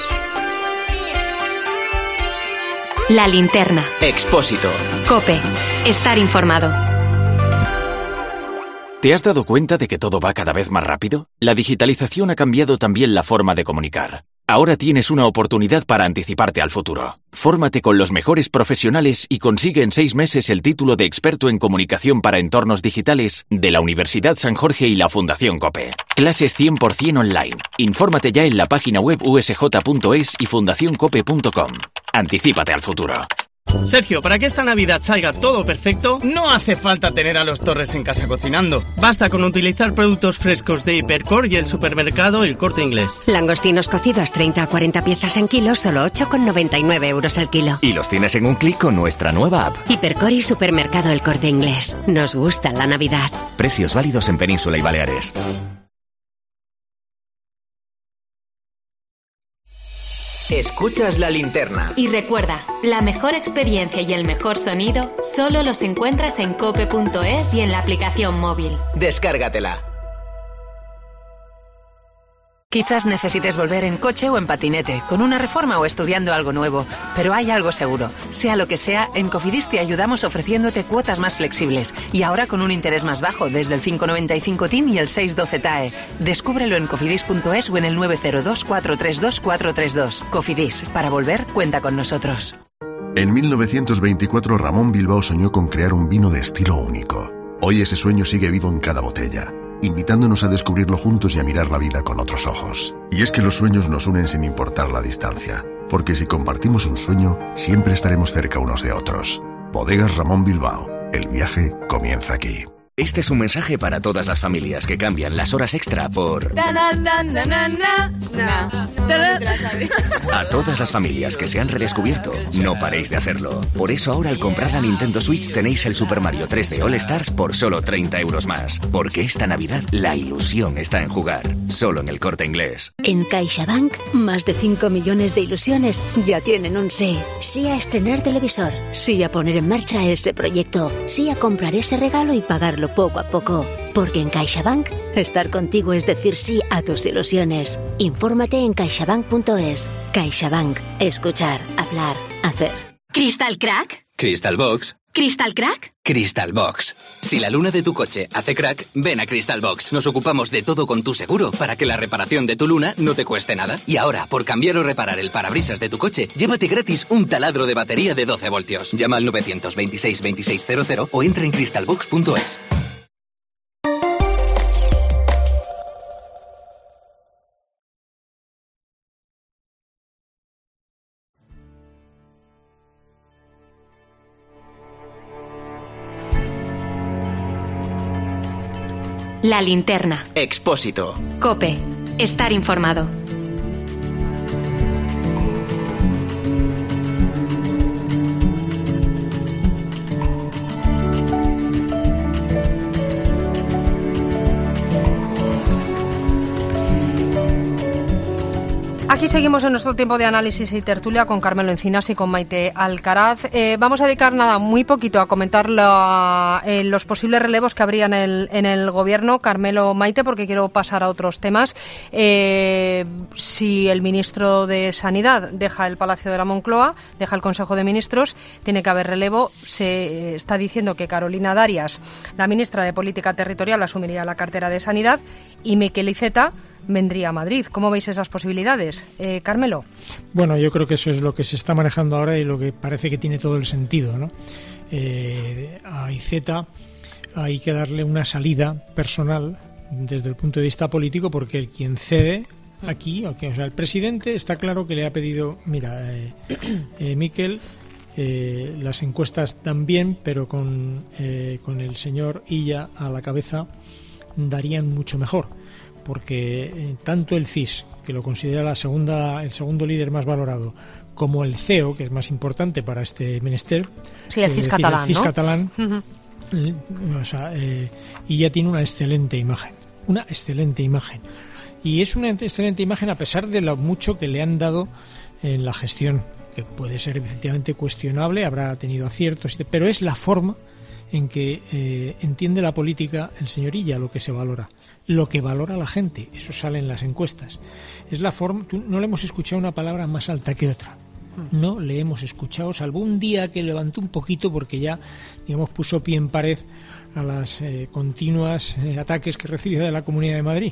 La linterna. Expósito. COPE. Estar informado. ¿Te has dado cuenta de que todo va cada vez más rápido? La digitalización ha cambiado también la forma de comunicar. Ahora tienes una oportunidad para anticiparte al futuro. Fórmate con los mejores profesionales y consigue en seis meses el título de experto en comunicación para entornos digitales de la Universidad San Jorge y la Fundación COPE. Clases cien por ciento online. Infórmate ya en la página web u s j punto es y fundación cope punto com. Anticípate al futuro. Sergio, para que esta Navidad salga todo perfecto, no hace falta tener a los Torres en casa cocinando. Basta con utilizar productos frescos de Hipercor y el supermercado El Corte Inglés. Langostinos cocidos treinta a cuarenta piezas en kilo, solo ocho con noventa y nueve euros el kilo. Y los tienes en un clic con nuestra nueva app. Hipercor y supermercado El Corte Inglés. Nos gusta la Navidad. Precios válidos en Península y Baleares. Escuchas la linterna. Y recuerda, la mejor experiencia y el mejor sonido solo los encuentras en cope punto es y en la aplicación móvil. Descárgatela. Quizás necesites volver en coche o en patinete, con una reforma o estudiando algo nuevo. Pero hay algo seguro. Sea lo que sea, en Cofidis te ayudamos ofreciéndote cuotas más flexibles. Y ahora con un interés más bajo, desde el cinco coma noventa y cinco T I N y el seis doce T A E. Descúbrelo en cofidis punto es o en el nueve cero dos, cuatro tres dos, cuatro tres dos. Cofidis, para volver, cuenta con nosotros. En mil novecientos veinticuatro, Ramón Bilbao soñó con crear un vino de estilo único. Hoy ese sueño sigue vivo en cada botella, invitándonos a descubrirlo juntos y a mirar la vida con otros ojos. Y es que los sueños nos unen sin importar la distancia, porque si compartimos un sueño, siempre estaremos cerca unos de otros. Bodegas Ramón Bilbao. El viaje comienza aquí. Este es un mensaje para todas las familias que cambian las horas extra por... A todas las familias que se han redescubierto, no paréis de hacerlo. Por eso ahora al comprar la Nintendo Switch tenéis el Super Mario tres D All Stars por solo treinta euros más. Porque esta Navidad la ilusión está en jugar. Solo en El Corte Inglés. En CaixaBank, más de cinco millones de ilusiones ya tienen un sí. Sí a estrenar televisor. Sí a poner en marcha ese proyecto. Sí a comprar ese regalo y pagarlo poco a poco. Porque en CaixaBank, estar contigo es decir sí a tus ilusiones. Infórmate en caixabank punto es. CaixaBank. Escuchar, hablar, hacer. ¿Crystal Crack? Crystal Box. ¿Crystal Crack? Crystal Box. Si la luna de tu coche hace crack, ven a Crystal Box. Nos ocupamos de todo con tu seguro para que la reparación de tu luna no te cueste nada. Y ahora, por cambiar o reparar el parabrisas de tu coche, llévate gratis un taladro de batería de doce voltios. Llama al nueve dos seis, veintiséis cero cero o entra en crystal box punto es. La linterna. Expósito. COPE. Estar informado. Aquí seguimos en nuestro tiempo de análisis y tertulia con Carmelo Encinas y con Maite Alcaraz. Eh, vamos a dedicar nada, muy poquito a comentar la, eh, los posibles relevos que habría en el, en el gobierno. Carmelo, Maite, porque quiero pasar a otros temas. Eh, si el ministro de Sanidad deja el Palacio de la Moncloa, deja el Consejo de Ministros, tiene que haber relevo. Se está diciendo que Carolina Darias, la ministra de Política Territorial, asumiría la cartera de Sanidad y Miquel Iceta vendría a Madrid. ¿Cómo veis esas posibilidades? Eh, Carmelo. Bueno, yo creo que eso es lo que se está manejando ahora y lo que parece que tiene todo el sentido, ¿no? Eh, a Iceta hay que darle una salida personal desde el punto de vista político, porque el quien cede aquí, o sea, el presidente está claro que le ha pedido, mira, eh, eh, Miquel, eh, las encuestas dan bien, pero con, eh, con el señor Illa a la cabeza darían mucho mejor, porque eh, tanto el C I S, que lo considera la segunda, el segundo líder más valorado, como el C E O, que es más importante para este menester, sí, el C I S catalán, el C I S ¿no? catalán, uh-huh. o sea, eh, y ya tiene una excelente imagen, una excelente imagen, y es una excelente imagen a pesar de lo mucho que le han dado en la gestión, que puede ser efectivamente cuestionable, habrá tenido aciertos, pero es la forma en que eh, entiende la política el señor Illa, lo que se valora, lo que valora la gente, eso sale en las encuestas. Es la forma, tú, no le hemos escuchado una palabra más alta que otra, no le hemos escuchado, salvo un día que levantó un poquito porque ya, digamos, puso pie en pared a las eh, continuas eh, ataques que recibía de la Comunidad de Madrid.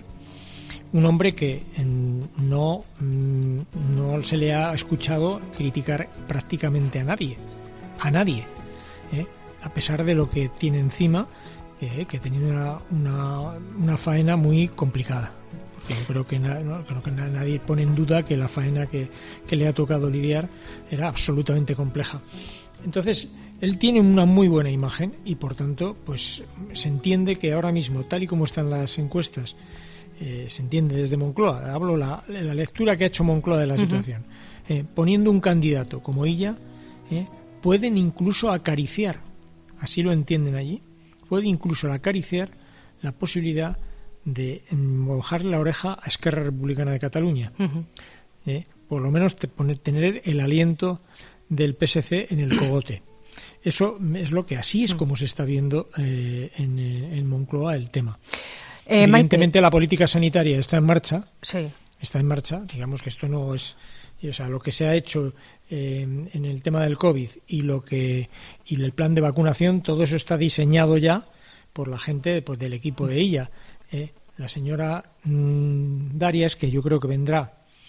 Un hombre que mm, no, mm, no se le ha escuchado criticar prácticamente a nadie, a nadie, ¿eh? a pesar de lo que tiene encima, que, que ha tenido una, una, una faena muy complicada. Porque yo creo que, na, no, creo que nadie pone en duda que la faena que, que le ha tocado lidiar era absolutamente compleja. Entonces, él tiene una muy buena imagen y, por tanto, pues se entiende que ahora mismo, tal y como están las encuestas, eh, se entiende desde Moncloa, hablo la, la lectura que ha hecho Moncloa de la situación, uh-huh. eh, poniendo un candidato como Illa, eh, pueden incluso acariciar, así lo entienden allí, puede incluso acariciar la posibilidad de mojarle la oreja a Esquerra Republicana de Cataluña. Uh-huh. Eh, por lo menos te pone, tener el aliento del P S C en el cogote. Eso es lo que así es como se está viendo eh, en, en Moncloa el tema. Eh, Evidentemente Maite, la política sanitaria está en marcha. Sí. Está en marcha. Digamos que esto no es... O sea, lo que se ha hecho eh, en el tema del COVID y lo que y el plan de vacunación, todo eso está diseñado ya por la gente pues, del equipo de ella. Eh, la señora mmm, Darias, que yo creo que vendrá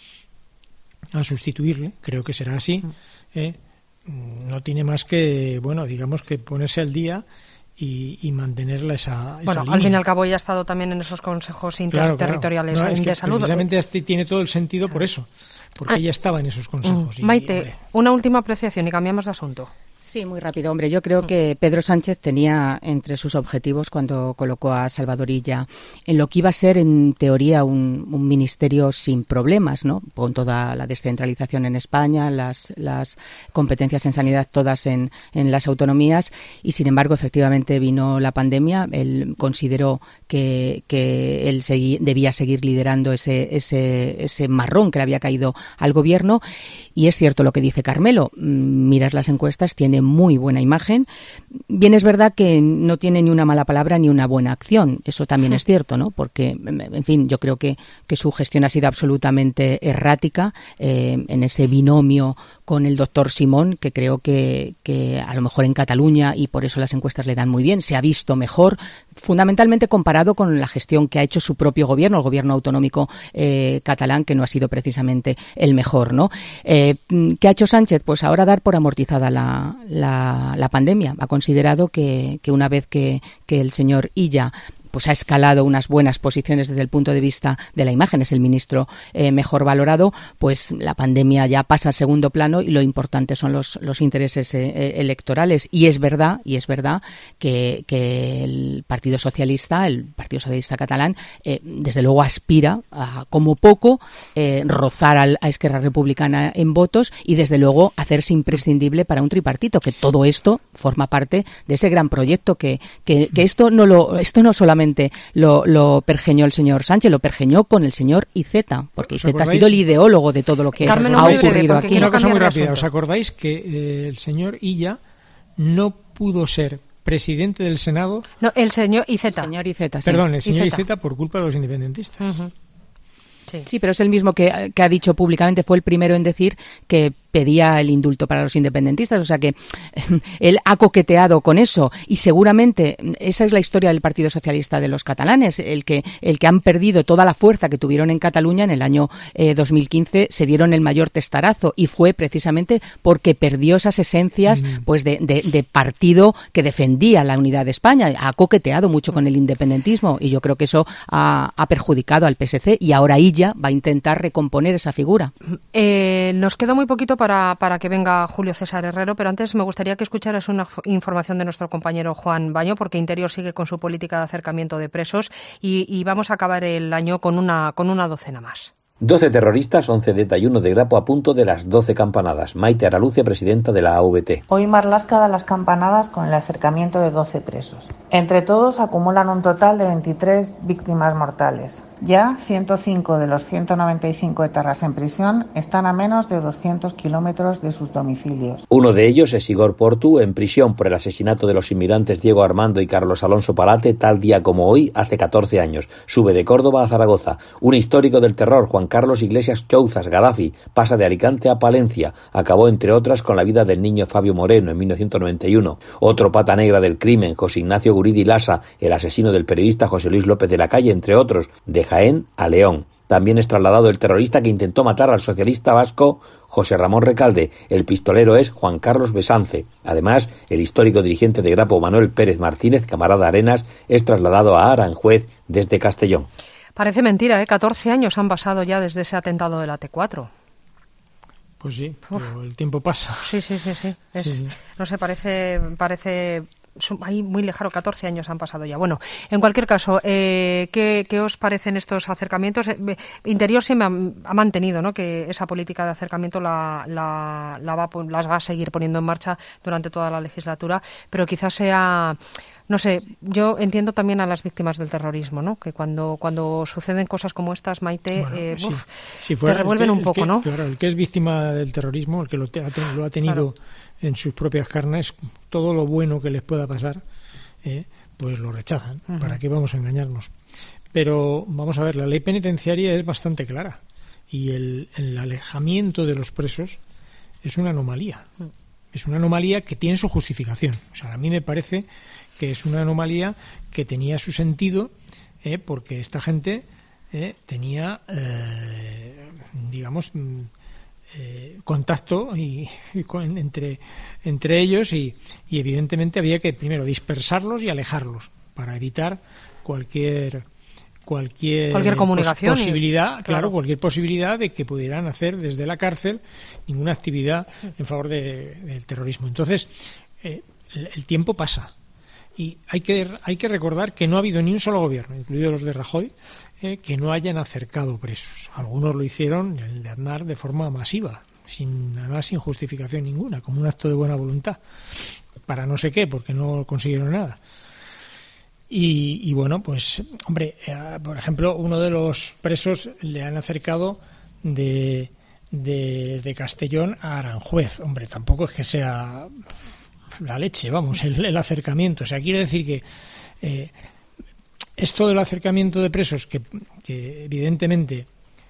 a sustituirle, creo que será así, eh, no tiene más que, bueno, digamos que ponerse al día y, y mantenerla esa, esa bueno, línea. Al fin y al cabo ya ha estado también en esos consejos interterritoriales claro, claro. No, es de que salud. Precisamente este tiene todo el sentido por eso, porque ah, ella estaba en esos consejos. Mm, y, Maite, hombre. Una última apreciación y cambiamos de asunto. Sí, muy rápido. Hombre, yo creo que Pedro Sánchez tenía entre sus objetivos cuando colocó a Salvador Illa en lo que iba a ser, en teoría, un, un ministerio sin problemas, ¿no? Con toda la descentralización en España, las, las competencias en sanidad todas en, en las autonomías y, sin embargo, efectivamente vino la pandemia. Él consideró que, que él segui, debía seguir liderando ese, ese, ese marrón que le había caído al gobierno y es cierto lo que dice Carmelo. Miras las encuestas, tiene tiene muy buena imagen. Bien es verdad que no tiene ni una mala palabra ni una buena acción, eso también es cierto, ¿no? Porque, en fin, yo creo que, que su gestión ha sido absolutamente errática eh, en ese binomio con el doctor Simón, que creo que, que a lo mejor en Cataluña, y por eso las encuestas le dan muy bien, se ha visto mejor, fundamentalmente comparado con la gestión que ha hecho su propio gobierno, el gobierno autonómico eh, catalán, que no ha sido precisamente el mejor, ¿no? Eh, ¿Qué ha hecho Sánchez? Pues ahora dar por amortizada la, la, la pandemia. Ha considerado que, que una vez que, que el señor Illa pues ha escalado unas buenas posiciones desde el punto de vista de la imagen, es el ministro eh, mejor valorado, pues la pandemia ya pasa a segundo plano y lo importante son los, los intereses eh, electorales. Y es verdad, y es verdad que, que el Partido Socialista, el Partido Socialista catalán, eh, desde luego aspira a, como poco, eh, rozar al, a Esquerra Republicana en votos y desde luego hacerse imprescindible para un tripartito, que todo esto forma parte de ese gran proyecto que, que, que esto no lo, esto no solamente Lo, lo pergeñó el señor Sánchez, lo pergeñó con el señor Iceta, porque Iceta ha sido el ideólogo de todo lo que Carmen, ha ocurrido aquí. Una cosa muy rápida, ¿os acordáis que eh, el señor Illa no pudo ser presidente del Senado? No, el señor Iceta. El señor Iceta, sí. Perdón, el señor Iceta, Iceta por culpa de los independentistas. Uh-huh. Sí. sí, pero es el mismo que, que ha dicho públicamente, fue el primero en decir que pedía el indulto para los independentistas, o sea que él ha coqueteado con eso y seguramente esa es la historia del Partido Socialista de los catalanes, el que el que han perdido toda la fuerza que tuvieron en Cataluña en el año eh, dos mil quince, se dieron el mayor testarazo y fue precisamente porque perdió esas esencias mm. pues de, de, de partido que defendía la unidad de España, ha coqueteado mucho con el independentismo y yo creo que eso ha, ha perjudicado al P S C y ahora Illa va a intentar recomponer esa figura. Eh, nos queda muy poquito para Para, para que venga Julio César Herrero, pero antes me gustaría que escucharas una información de nuestro compañero Juan Baño, porque Interior sigue con su política de acercamiento de presos y, y vamos a acabar el año con una, con una docena más. doce terroristas, once de ETA y uno de Grapo a punto de las doce campanadas. Maite Araluce, presidenta de la A V T. Hoy Marlaska da las campanadas con el acercamiento de doce presos. Entre todos acumulan un total de veintitrés víctimas mortales. Ya ciento cinco de los ciento noventa y cinco etarras en prisión están a menos de doscientos kilómetros de sus domicilios. Uno de ellos es Igor Portu, en prisión por el asesinato de los inmigrantes Diego Armando y Carlos Alonso Palate, tal día como hoy, hace catorce años. Sube de Córdoba a Zaragoza. Un histórico del terror, Juan Carlos Iglesias Chouzas Gaddafi, pasa de Alicante a Palencia. Acabó, entre otras, con la vida del niño Fabio Moreno en mil novecientos noventa y uno. Otro pata negra del crimen, José Ignacio Guridi Lasa, el asesino del periodista José Luis López de la Calle, entre otros, de Jaén a León. También es trasladado el terrorista que intentó matar al socialista vasco José Ramón Recalde. El pistolero es Juan Carlos Besance. Además, el histórico dirigente de Grapo, Manuel Pérez Martínez, camarada Arenas, es trasladado a Aranjuez desde Castellón. Parece mentira, ¿eh? catorce años han pasado ya desde ese atentado de la T cuatro. Pues sí, pero el tiempo pasa. Sí, sí, sí, sí. Es, sí. No sé, parece... parece... ahí muy lejano, catorce años han pasado ya. Bueno, en cualquier caso, eh, ¿qué, ¿qué os parecen estos acercamientos? Eh, Interior siempre ha, ha mantenido, ¿no?, que esa política de acercamiento la, la, la va, las va a seguir poniendo en marcha durante toda la legislatura, pero quizás sea... No sé, yo entiendo también a las víctimas del terrorismo, ¿no? Que cuando cuando suceden cosas como estas, Maite, bueno, eh, sí. uf, si fuera te revuelven que, un poco, que, ¿no? Claro, el que es víctima del terrorismo, el que lo, te, lo ha tenido claro. en sus propias carnes, todo lo bueno que les pueda pasar, eh, pues lo rechazan. Uh-huh. ¿Para qué vamos a engañarnos? Pero vamos a ver, la ley penitenciaria es bastante clara y el, el alejamiento de los presos es una anomalía. Uh-huh. Es una anomalía que tiene su justificación. O sea, a mí me parece que es una anomalía que tenía su sentido, eh, porque esta gente eh, tenía, eh, digamos, eh, contacto y, y con, entre, entre ellos y, y evidentemente había que primero dispersarlos y alejarlos para evitar cualquier cualquier, cualquier comunicación pos- posibilidad, y, claro. claro, cualquier posibilidad de que pudieran hacer desde la cárcel ninguna actividad en favor de, del terrorismo. Entonces, eh, el, el tiempo pasa. Y hay que hay que recordar que no ha habido ni un solo gobierno, incluidos los de Rajoy, eh, que no hayan acercado presos. Algunos lo hicieron, el de Aznar, de forma masiva, sin además sin justificación ninguna, como un acto de buena voluntad, para no sé qué, porque no consiguieron nada. Y, y bueno, pues, hombre, eh, por ejemplo, uno de los presos le han acercado de, de, de Castellón a Aranjuez. Hombre, tampoco es que sea la leche, vamos, el, el acercamiento. O sea, quiere decir que eh, esto del acercamiento de presos, que, que evidentemente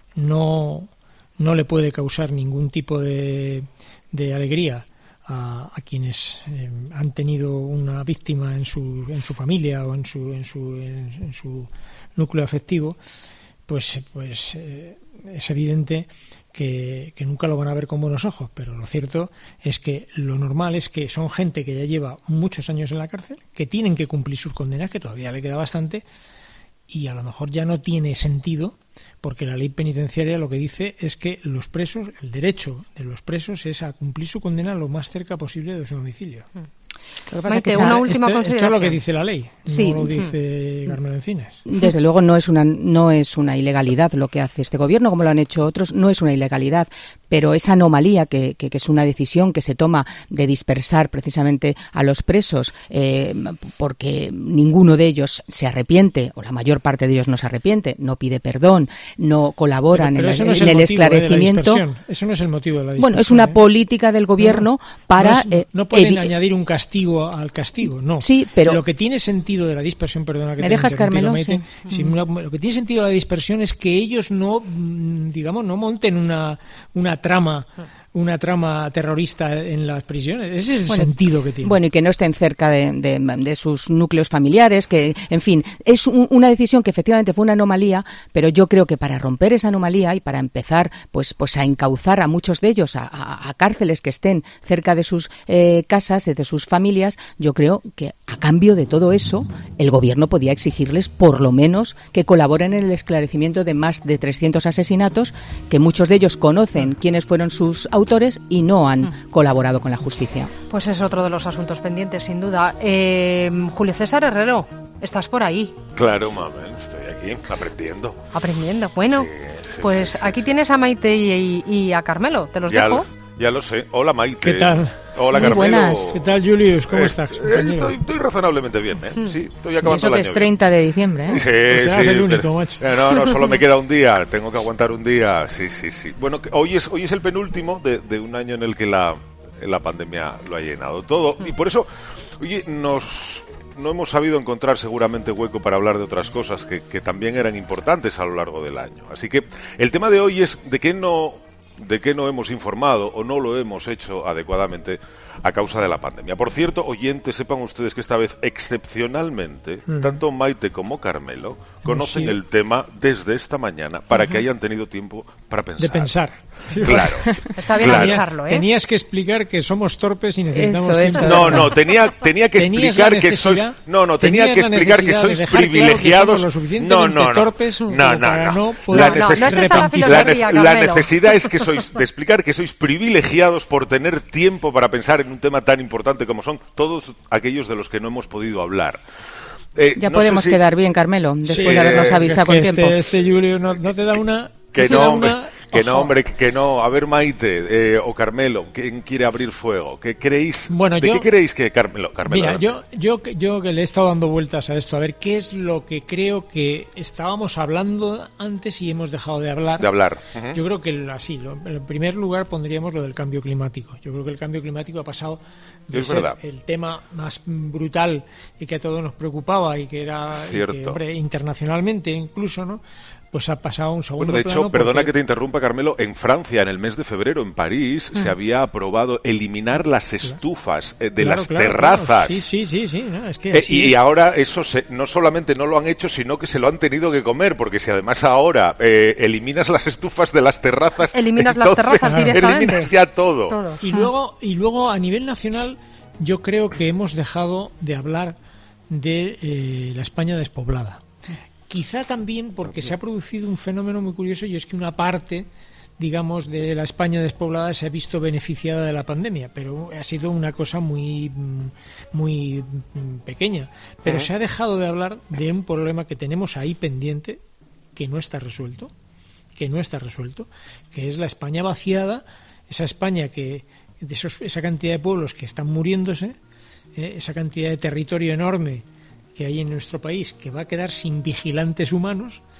no, no le puede causar ningún tipo de, de alegría a, a quienes eh, han tenido una víctima en su, en su familia o en su, en su, en, en su núcleo afectivo, pues, pues eh, es evidente que, que nunca lo van a ver con buenos ojos, pero lo cierto es que lo normal es que son gente que ya lleva muchos años en la cárcel, que tienen que cumplir sus condenas, que todavía le queda bastante, y a lo mejor ya no tiene sentido, porque la ley penitenciaria lo que dice es que los presos, el derecho de los presos es a cumplir su condena lo más cerca posible de su domicilio. Lo que pasa Maite, es que una última esto, consideración. Esto es lo que dice la ley, sí. no lo dice mm. Carmelo Encinas. Desde luego no es una no es una ilegalidad lo que hace este gobierno, como lo han hecho otros, no es una ilegalidad, pero esa anomalía que, que, que es una decisión que se toma de dispersar precisamente a los presos eh, porque ninguno de ellos se arrepiente, o la mayor parte de ellos no se arrepiente, no pide perdón, no colaboran pero, pero en, no es en el, el esclarecimiento. De la eso no es el motivo de la dispersión. Bueno, es una ¿eh? política del gobierno no, para... No, es, eh, no pueden evi- añadir un castigo al castigo, no. Sí, pero... Lo que tiene sentido de la dispersión, perdona que ¿Me te dejas, Carmelo? Maite, Sí. sí, una, lo que tiene sentido de la dispersión es que ellos no, digamos, no monten una, una trama... una trama terrorista en las prisiones. Ese es el bueno, sentido que tiene. Bueno, y que no estén cerca de, de, de sus núcleos familiares, que, en fin, es un, una decisión que efectivamente fue una anomalía, pero yo creo que para romper esa anomalía y para empezar pues, pues a encauzar a muchos de ellos a, a, a cárceles que estén cerca de sus eh, casas, de sus familias, yo creo que a cambio de todo eso, el gobierno podía exigirles por lo menos que colaboren en el esclarecimiento de más de trescientos asesinatos, que muchos de ellos conocen quiénes fueron sus autores y no han mm. colaborado con la justicia. Pues es otro de los asuntos pendientes, sin duda. Eh, Julio César Herrero, estás por ahí. Claro, mamá, estoy aquí aprendiendo. Aprendiendo, bueno. Sí, sí, pues sí, sí, aquí sí. Tienes a Maite y, y a Carmelo, te los ya dejo. Lo, ya lo sé. Hola, Maite. ¿Qué tal? Hola, Muy Carmelo. Buenas. ¿Qué tal, Julius? ¿Cómo eh, estás, eh, compañero? Estoy, estoy razonablemente bien, ¿eh? Mm. Sí, estoy acabando y eso el que año es treinta bien. de diciembre, ¿eh? Sí, pues serás sí, el único, pero, macho. Eh, no, no, solo me queda un día. Tengo que aguantar un día. Sí, sí, sí. Bueno, hoy es, hoy es el penúltimo de, de un año en el que la, la pandemia lo ha llenado todo. Y por eso, oye, nos... no hemos sabido encontrar seguramente hueco para hablar de otras cosas que, que también eran importantes a lo largo del año. Así que el tema de hoy es de qué no, de qué no hemos informado o no lo hemos hecho adecuadamente a causa de la pandemia. Por cierto, oyentes, sepan ustedes que esta vez, excepcionalmente, mm. tanto Maite como Carmelo conocen sí. el tema desde esta mañana para uh-huh. que hayan tenido tiempo para pensar. De pensar. Claro. Está bien claro. avisarlo, ¿eh? Tenías que explicar que somos torpes y necesitamos eso, tiempo. Eso, no, no, tenía, tenía que explicar que sois... No, no, tenía que explicar que sois privilegiados. Claro que no, no, no. Torpes no, no, no. no, la, no, neces- no es esa la filosofía, la, la necesidad es que sois de explicar que sois privilegiados por tener tiempo para pensar en un tema tan importante como son todos aquellos de los que no hemos podido hablar. Eh, ya no podemos si... quedar bien, Carmelo, después sí, de habernos avisado con este, tiempo. Este Julio no, no te da una... Que no, hombre, una... que no, hombre, que no. A ver, Maite eh, o Carmelo, ¿quién quiere abrir fuego? ¿Qué creéis? Bueno, ¿De yo, qué creéis que Carmelo? Carmelo mira, yo, yo, yo que le he estado dando vueltas a esto, a ver qué es lo que creo que estábamos hablando antes y hemos dejado de hablar. De hablar. Uh-huh. Yo creo que así, lo, en primer lugar pondríamos lo del cambio climático. Yo creo que el cambio climático ha pasado de es ser verdad. el tema más brutal y que a todos nos preocupaba y que era Cierto. Y que, hombre, internacionalmente incluso, ¿no? Pues ha pasado a un segundo bueno, de hecho, plano perdona porque... que te interrumpa, Carmelo, en Francia, en el mes de febrero, en París, mm. se había aprobado eliminar las estufas eh, de claro, las claro, terrazas. Claro. Sí, sí, sí, sí. No, es que eh, y es. ahora eso se, no solamente no lo han hecho, sino que se lo han tenido que comer, porque si además ahora eh, eliminas las estufas de las terrazas... Eliminas las terrazas claro. directamente. Eliminas ya todo. todo. Y, luego, y luego, a nivel nacional, yo creo que hemos dejado de hablar de eh, la España despoblada. Quizá también porque se ha producido un fenómeno muy curioso y es que una parte, digamos, de la España despoblada se ha visto beneficiada de la pandemia, pero ha sido una cosa muy, muy pequeña. Pero uh-huh. se ha dejado de hablar de un problema que tenemos ahí pendiente, que no está resuelto, que no está resuelto, que es la España vaciada, esa España que, de esos, esa cantidad de pueblos que están muriéndose, eh, esa cantidad de territorio enorme que hay en nuestro país, que va a quedar sin vigilantes humanos,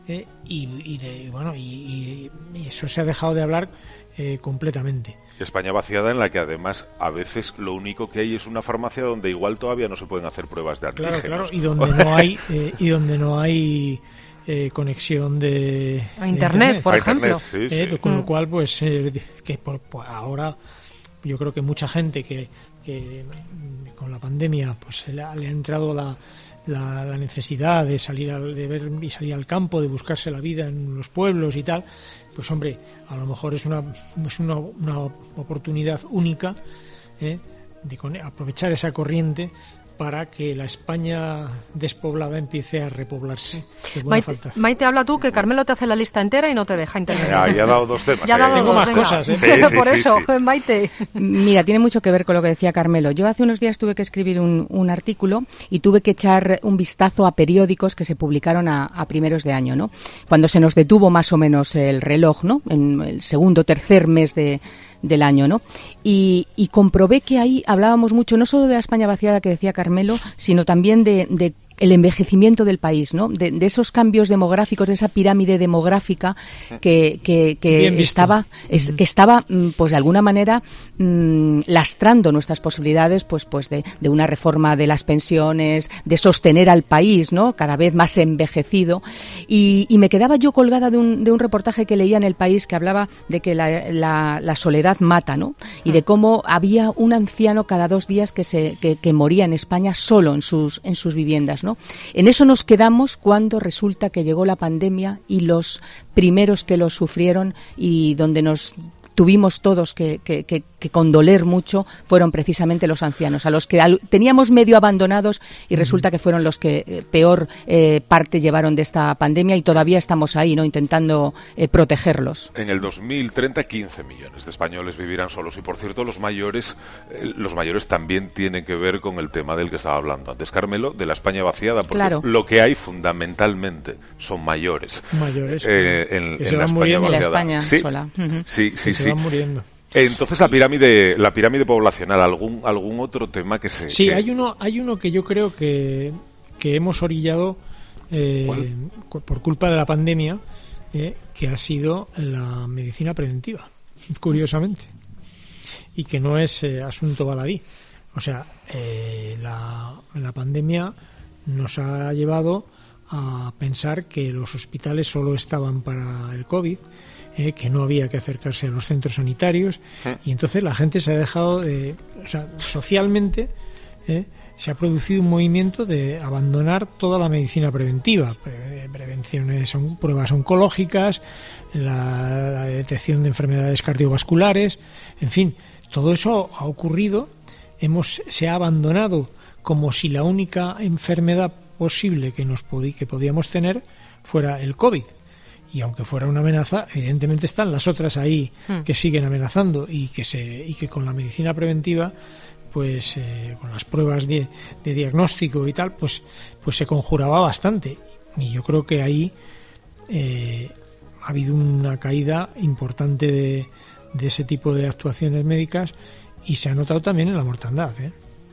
eh, y, y, de, bueno, y, y, y eso se ha dejado de hablar eh, completamente. España vaciada, en la que además a veces lo único que hay es una farmacia donde igual todavía no se pueden hacer pruebas de antígenos. Claro, claro, y donde no hay eh, y donde no hay eh, conexión de a internet, de internet. por a ejemplo, internet, sí, eh, sí. Con mm. lo cual, pues eh, que por, pues ahora yo creo que mucha gente que, que con la pandemia pues le ha, le ha entrado la La, la necesidad de salir al, de ver y salir al campo, de buscarse la vida en los pueblos y tal, pues hombre, a lo mejor es una es una, una oportunidad única ¿eh? de aprovechar esa corriente para que la España despoblada empiece a repoblarse. Maite, Maite, habla tú, que Carmelo te hace la lista entera y no te deja intervenir. Ya, ya ha dado dos temas. Ya ha dado Tengo dos, más venga. cosas, ¿eh? Sí, sí, Por sí, eso, sí. Maite. Mira, tiene mucho que ver con lo que decía Carmelo. Yo hace unos días tuve que escribir un, un artículo y tuve que echar un vistazo a periódicos que se publicaron a, a primeros de año, ¿no? Cuando se nos detuvo más o menos el reloj, ¿no? En el segundo, tercer mes de del año, ¿no? Y, y comprobé que ahí hablábamos mucho, no solo de la España vaciada que decía Carmelo, sino también de, de el envejecimiento del país, ¿no? De, de esos cambios demográficos, de esa pirámide demográfica que, que, que estaba, es, que estaba, pues de alguna manera mmm, lastrando nuestras posibilidades, pues, pues de, de una reforma de las pensiones, de sostener al país, ¿no? Cada vez más envejecido. Y, y me quedaba yo colgada de un, de un reportaje que leía en El País que hablaba de que la, la, la soledad mata, ¿no? Y de cómo había un anciano cada dos días que se que, que moría en España solo en sus en sus viviendas, ¿no? En eso nos quedamos cuando resulta que llegó la pandemia y los primeros que lo sufrieron y donde nos tuvimos todos que, que, que, que condoler mucho fueron precisamente los ancianos, a los que al, teníamos medio abandonados y resulta que fueron los que eh, peor eh, parte llevaron de esta pandemia y todavía estamos ahí, ¿no? Intentando eh, protegerlos. En el dos mil treinta, quince millones de españoles vivirán solos y, por cierto, los mayores eh, los mayores también tienen que ver con el tema del que estaba hablando antes Carmelo, de la España vaciada, porque claro. lo que hay fundamentalmente son mayores. Mayores eh, en, que en se la van España muriendo. vaciada. En la España sí, sola. Uh-huh. Sí, sí, que sí. Se van muriendo. Entonces la pirámide, la pirámide poblacional, algún algún otro tema que se. Sí, que... hay uno, hay uno que yo creo que que hemos orillado eh, por culpa de la pandemia, eh, que ha sido la medicina preventiva, curiosamente, y que no es eh, asunto baladí. O sea, eh, la, la pandemia nos ha llevado a pensar que los hospitales solo estaban para el COVID. Eh, que no había que acercarse a los centros sanitarios y entonces la gente se ha dejado de, o sea, socialmente eh, se ha producido un movimiento de abandonar toda la medicina preventiva, Pre- prevenciones, son pruebas oncológicas, la, la detección de enfermedades cardiovasculares, en fin, todo eso ha ocurrido, hemos se ha abandonado como si la única enfermedad posible que nos podí, que podíamos tener fuera el COVID. Y aunque fuera una amenaza, evidentemente están las otras ahí mm. que siguen amenazando y que se y que con la medicina preventiva, pues eh, con las pruebas de, de diagnóstico y tal, pues pues se conjuraba bastante. Y yo creo que ahí eh, ha habido una caída importante de, de ese tipo de actuaciones médicas y se ha notado también en la mortandad, ¿eh?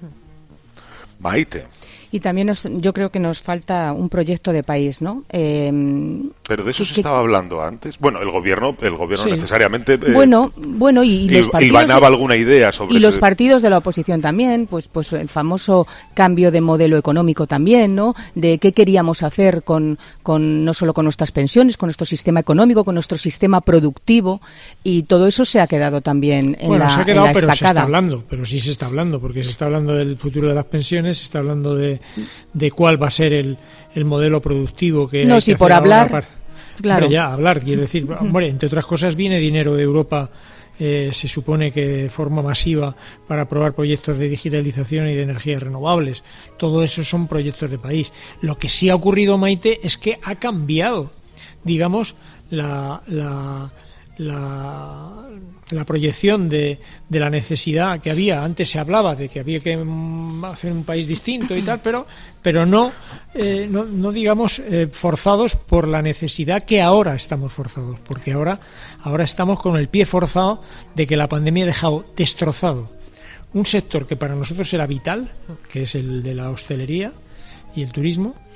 Maite. Y también nos, yo creo que nos falta un proyecto de país, ¿no? Eh, Pero de eso se que, estaba hablando antes. Bueno, el gobierno, el gobierno sí. necesariamente. Eh, bueno, bueno y, y los partidos hilvanaba alguna idea sobre. Y ese... los partidos de la oposición también, pues, pues el famoso cambio de modelo económico también, ¿no? De qué queríamos hacer con, con no solo con nuestras pensiones, con nuestro sistema económico, con nuestro sistema productivo, y todo eso se ha quedado también en bueno, la se ha quedado, en la pero estacada. se está hablando, pero sí se está hablando, porque se está hablando del futuro de las pensiones, se está hablando de de cuál va a ser el, el modelo productivo que no, hay si que por hacer hablar, para... claro. Hombre, ya, hablar, quiere decir, hombre, entre otras cosas viene dinero de Europa, eh, se supone que de forma masiva para aprobar proyectos de digitalización y de energías renovables. Todo eso son proyectos de país. Lo que sí ha ocurrido, Maite, es que ha cambiado, digamos, la... la La, la proyección de, de la necesidad que había. Antes se hablaba de que había que hacer un país distinto y tal, pero pero no eh, no, no digamos eh, forzados por la necesidad que ahora estamos forzados, porque ahora ahora estamos con el pie forzado de que la pandemia ha dejado destrozado un sector que para nosotros era vital, que es el de la hostelería y el turismo,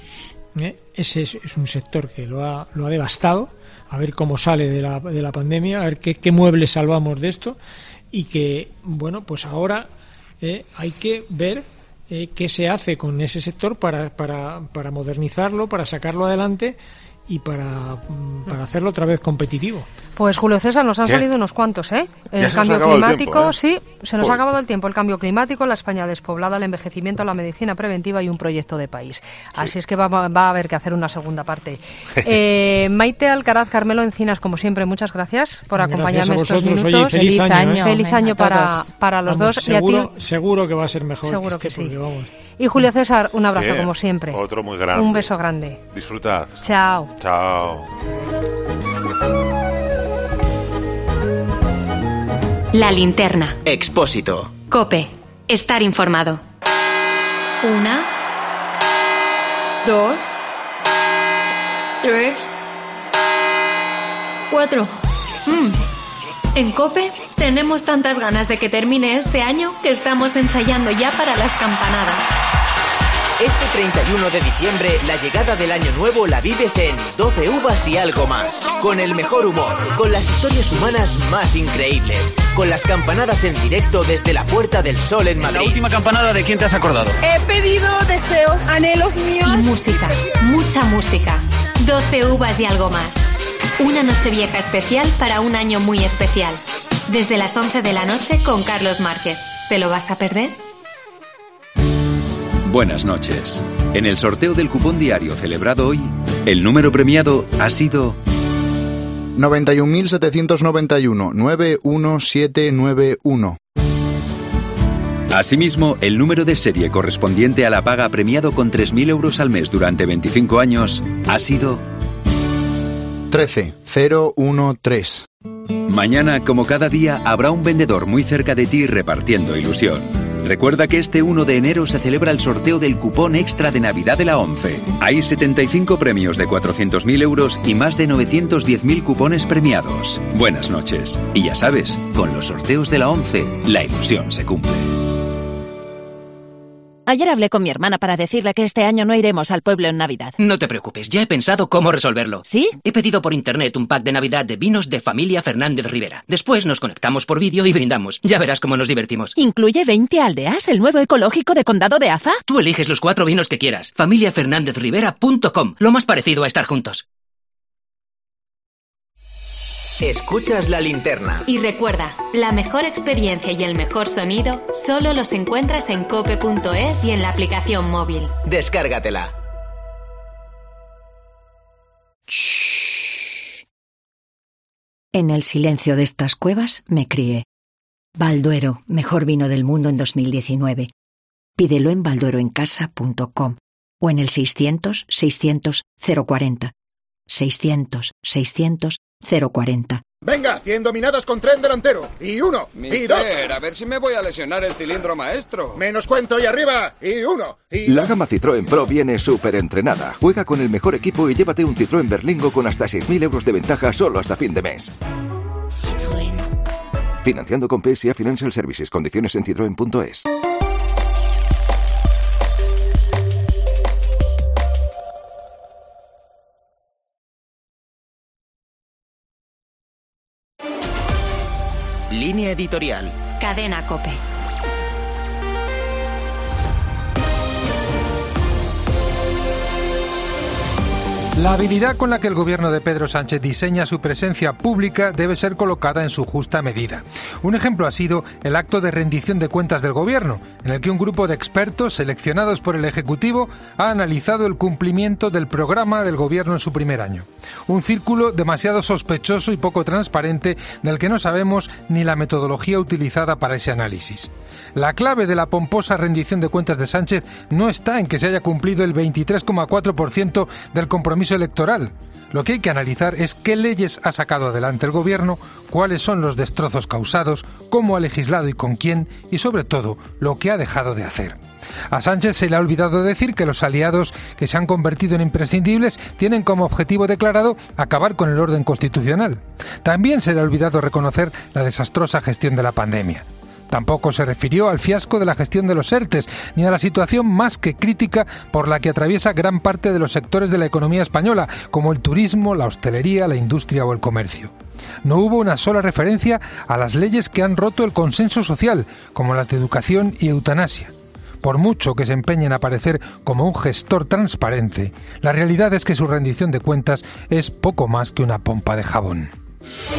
¿eh? Ese es, es un sector que lo ha, lo ha devastado. A ver cómo sale de la, de la pandemia, a ver qué, qué muebles salvamos de esto, y que, bueno, pues ahora eh, hay que ver eh, qué se hace con ese sector para, para, para modernizarlo, para sacarlo adelante y para, para hacerlo otra vez competitivo. Pues Julio César, nos han ¿Qué? salido unos cuantos, ¿eh? El Ya se cambio nos ha acabado el climático, tiempo, ¿eh? sí, se nos Joder. ha acabado el tiempo. El cambio climático, la España despoblada, el envejecimiento, la medicina preventiva y un proyecto de país. Así es que va, va a haber que hacer una segunda parte. eh, Maite Alcaraz, Carmelo Encinas, como siempre, muchas gracias por Gracias acompañarme a estos vosotros. minutos. Oye, feliz, feliz año, ¿eh? Feliz Venga, año a para, todos. para los Vamos, dos. Seguro, y a ti, seguro que va a ser mejor. Seguro que, que este, sí. porque, vamos. Y Julio César, un abrazo Bien, como siempre. Otro muy grande. Un beso grande. Disfrutad. Chao. Chao. La linterna. Expósito. COPE. Estar informado. Una. Dos. Tres. Cuatro. Mm. En COPE tenemos tantas ganas de que termine este año que estamos ensayando ya para las campanadas. Este treinta y uno de diciembre, la llegada del año nuevo la vives en doce uvas y algo más. Con el mejor humor, con las historias humanas más increíbles, con las campanadas en directo desde la Puerta del Sol en Madrid. La última campanada, ¿de quién te has acordado? He pedido deseos, anhelos míos. Y música, mucha música. doce uvas y algo más. Una nochevieja especial para un año muy especial. Desde las once de la noche con Carlos Márquez. ¿Te lo vas a perder? Buenas noches. En el sorteo del cupón diario celebrado hoy, el número premiado ha sido noventa y un mil setecientos noventa y uno, nueve uno siete nueve uno. Asimismo, el número de serie correspondiente a la paga premiado con tres mil euros al mes durante veinticinco años ha sido trece cero uno tres. Mañana, como cada día, habrá un vendedor muy cerca de ti repartiendo ilusión. Recuerda que este uno de enero se celebra el sorteo del cupón extra de Navidad de la ONCE. Hay setenta y cinco premios de cuatrocientos mil euros y más de novecientos diez mil cupones premiados. Buenas noches. Y ya sabes, con los sorteos de la ONCE, la ilusión se cumple. Ayer hablé con mi hermana para decirle que este año no iremos al pueblo en Navidad. No te preocupes, ya he pensado cómo resolverlo. ¿Sí? He pedido por internet un pack de Navidad de vinos de Familia Fernández Rivera. Después nos conectamos por vídeo y brindamos. Ya verás cómo nos divertimos. ¿Incluye veinte aldeas, el nuevo ecológico de Condado de Aza? Tú eliges los cuatro vinos que quieras. familia fernández rivera punto com, lo más parecido a estar juntos. Escuchas la linterna. Y recuerda, la mejor experiencia y el mejor sonido solo los encuentras en cope punto es y en la aplicación móvil. Descárgatela. En el silencio de estas cuevas me crié. Balduero, mejor vino del mundo en dos mil diecinueve. Pídelo en baldueroencasa punto com o en el seiscientos, seiscientos, cero cuarenta. seiscientos, seiscientos, cero cuarenta. Venga, cien dominadas con tren delantero. Y uno, y dos. Mister, a ver si me voy a lesionar el cilindro maestro. Menos cuento y arriba. Y uno, y La gama Citroën Pro viene súper entrenada. Juega con el mejor equipo y llévate un Citroën Berlingo con hasta seis mil euros de ventaja solo hasta fin de mes. Citroën. Financiando con P S A Financial Services. Condiciones en citroen punto es. Línea editorial. Cadena COPE. La habilidad con la que el gobierno de Pedro Sánchez diseña su presencia pública debe ser colocada en su justa medida. Un ejemplo ha sido el acto de rendición de cuentas del gobierno, en el que un grupo de expertos seleccionados por el Ejecutivo ha analizado el cumplimiento del programa del gobierno en su primer año. Un círculo demasiado sospechoso y poco transparente del que no sabemos ni la metodología utilizada para ese análisis. La clave de la pomposa rendición de cuentas de Sánchez no está en que se haya cumplido el veintitrés coma cuatro por ciento del compromiso electoral. Lo que hay que analizar es qué leyes ha sacado adelante el gobierno, cuáles son los destrozos causados, cómo ha legislado y con quién, y sobre todo, lo que ha dejado de hacer. A Sánchez se le ha olvidado decir que los aliados que se han convertido en imprescindibles tienen como objetivo declarado acabar con el orden constitucional. También se le ha olvidado reconocer la desastrosa gestión de la pandemia. Tampoco se refirió al fiasco de la gestión de los ERTES, ni a la situación más que crítica por la que atraviesa gran parte de los sectores de la economía española, como el turismo, la hostelería, la industria o el comercio. No hubo una sola referencia a las leyes que han roto el consenso social, como las de educación y eutanasia. Por mucho que se empeñen a parecer como un gestor transparente, la realidad es que su rendición de cuentas es poco más que una pompa de jabón.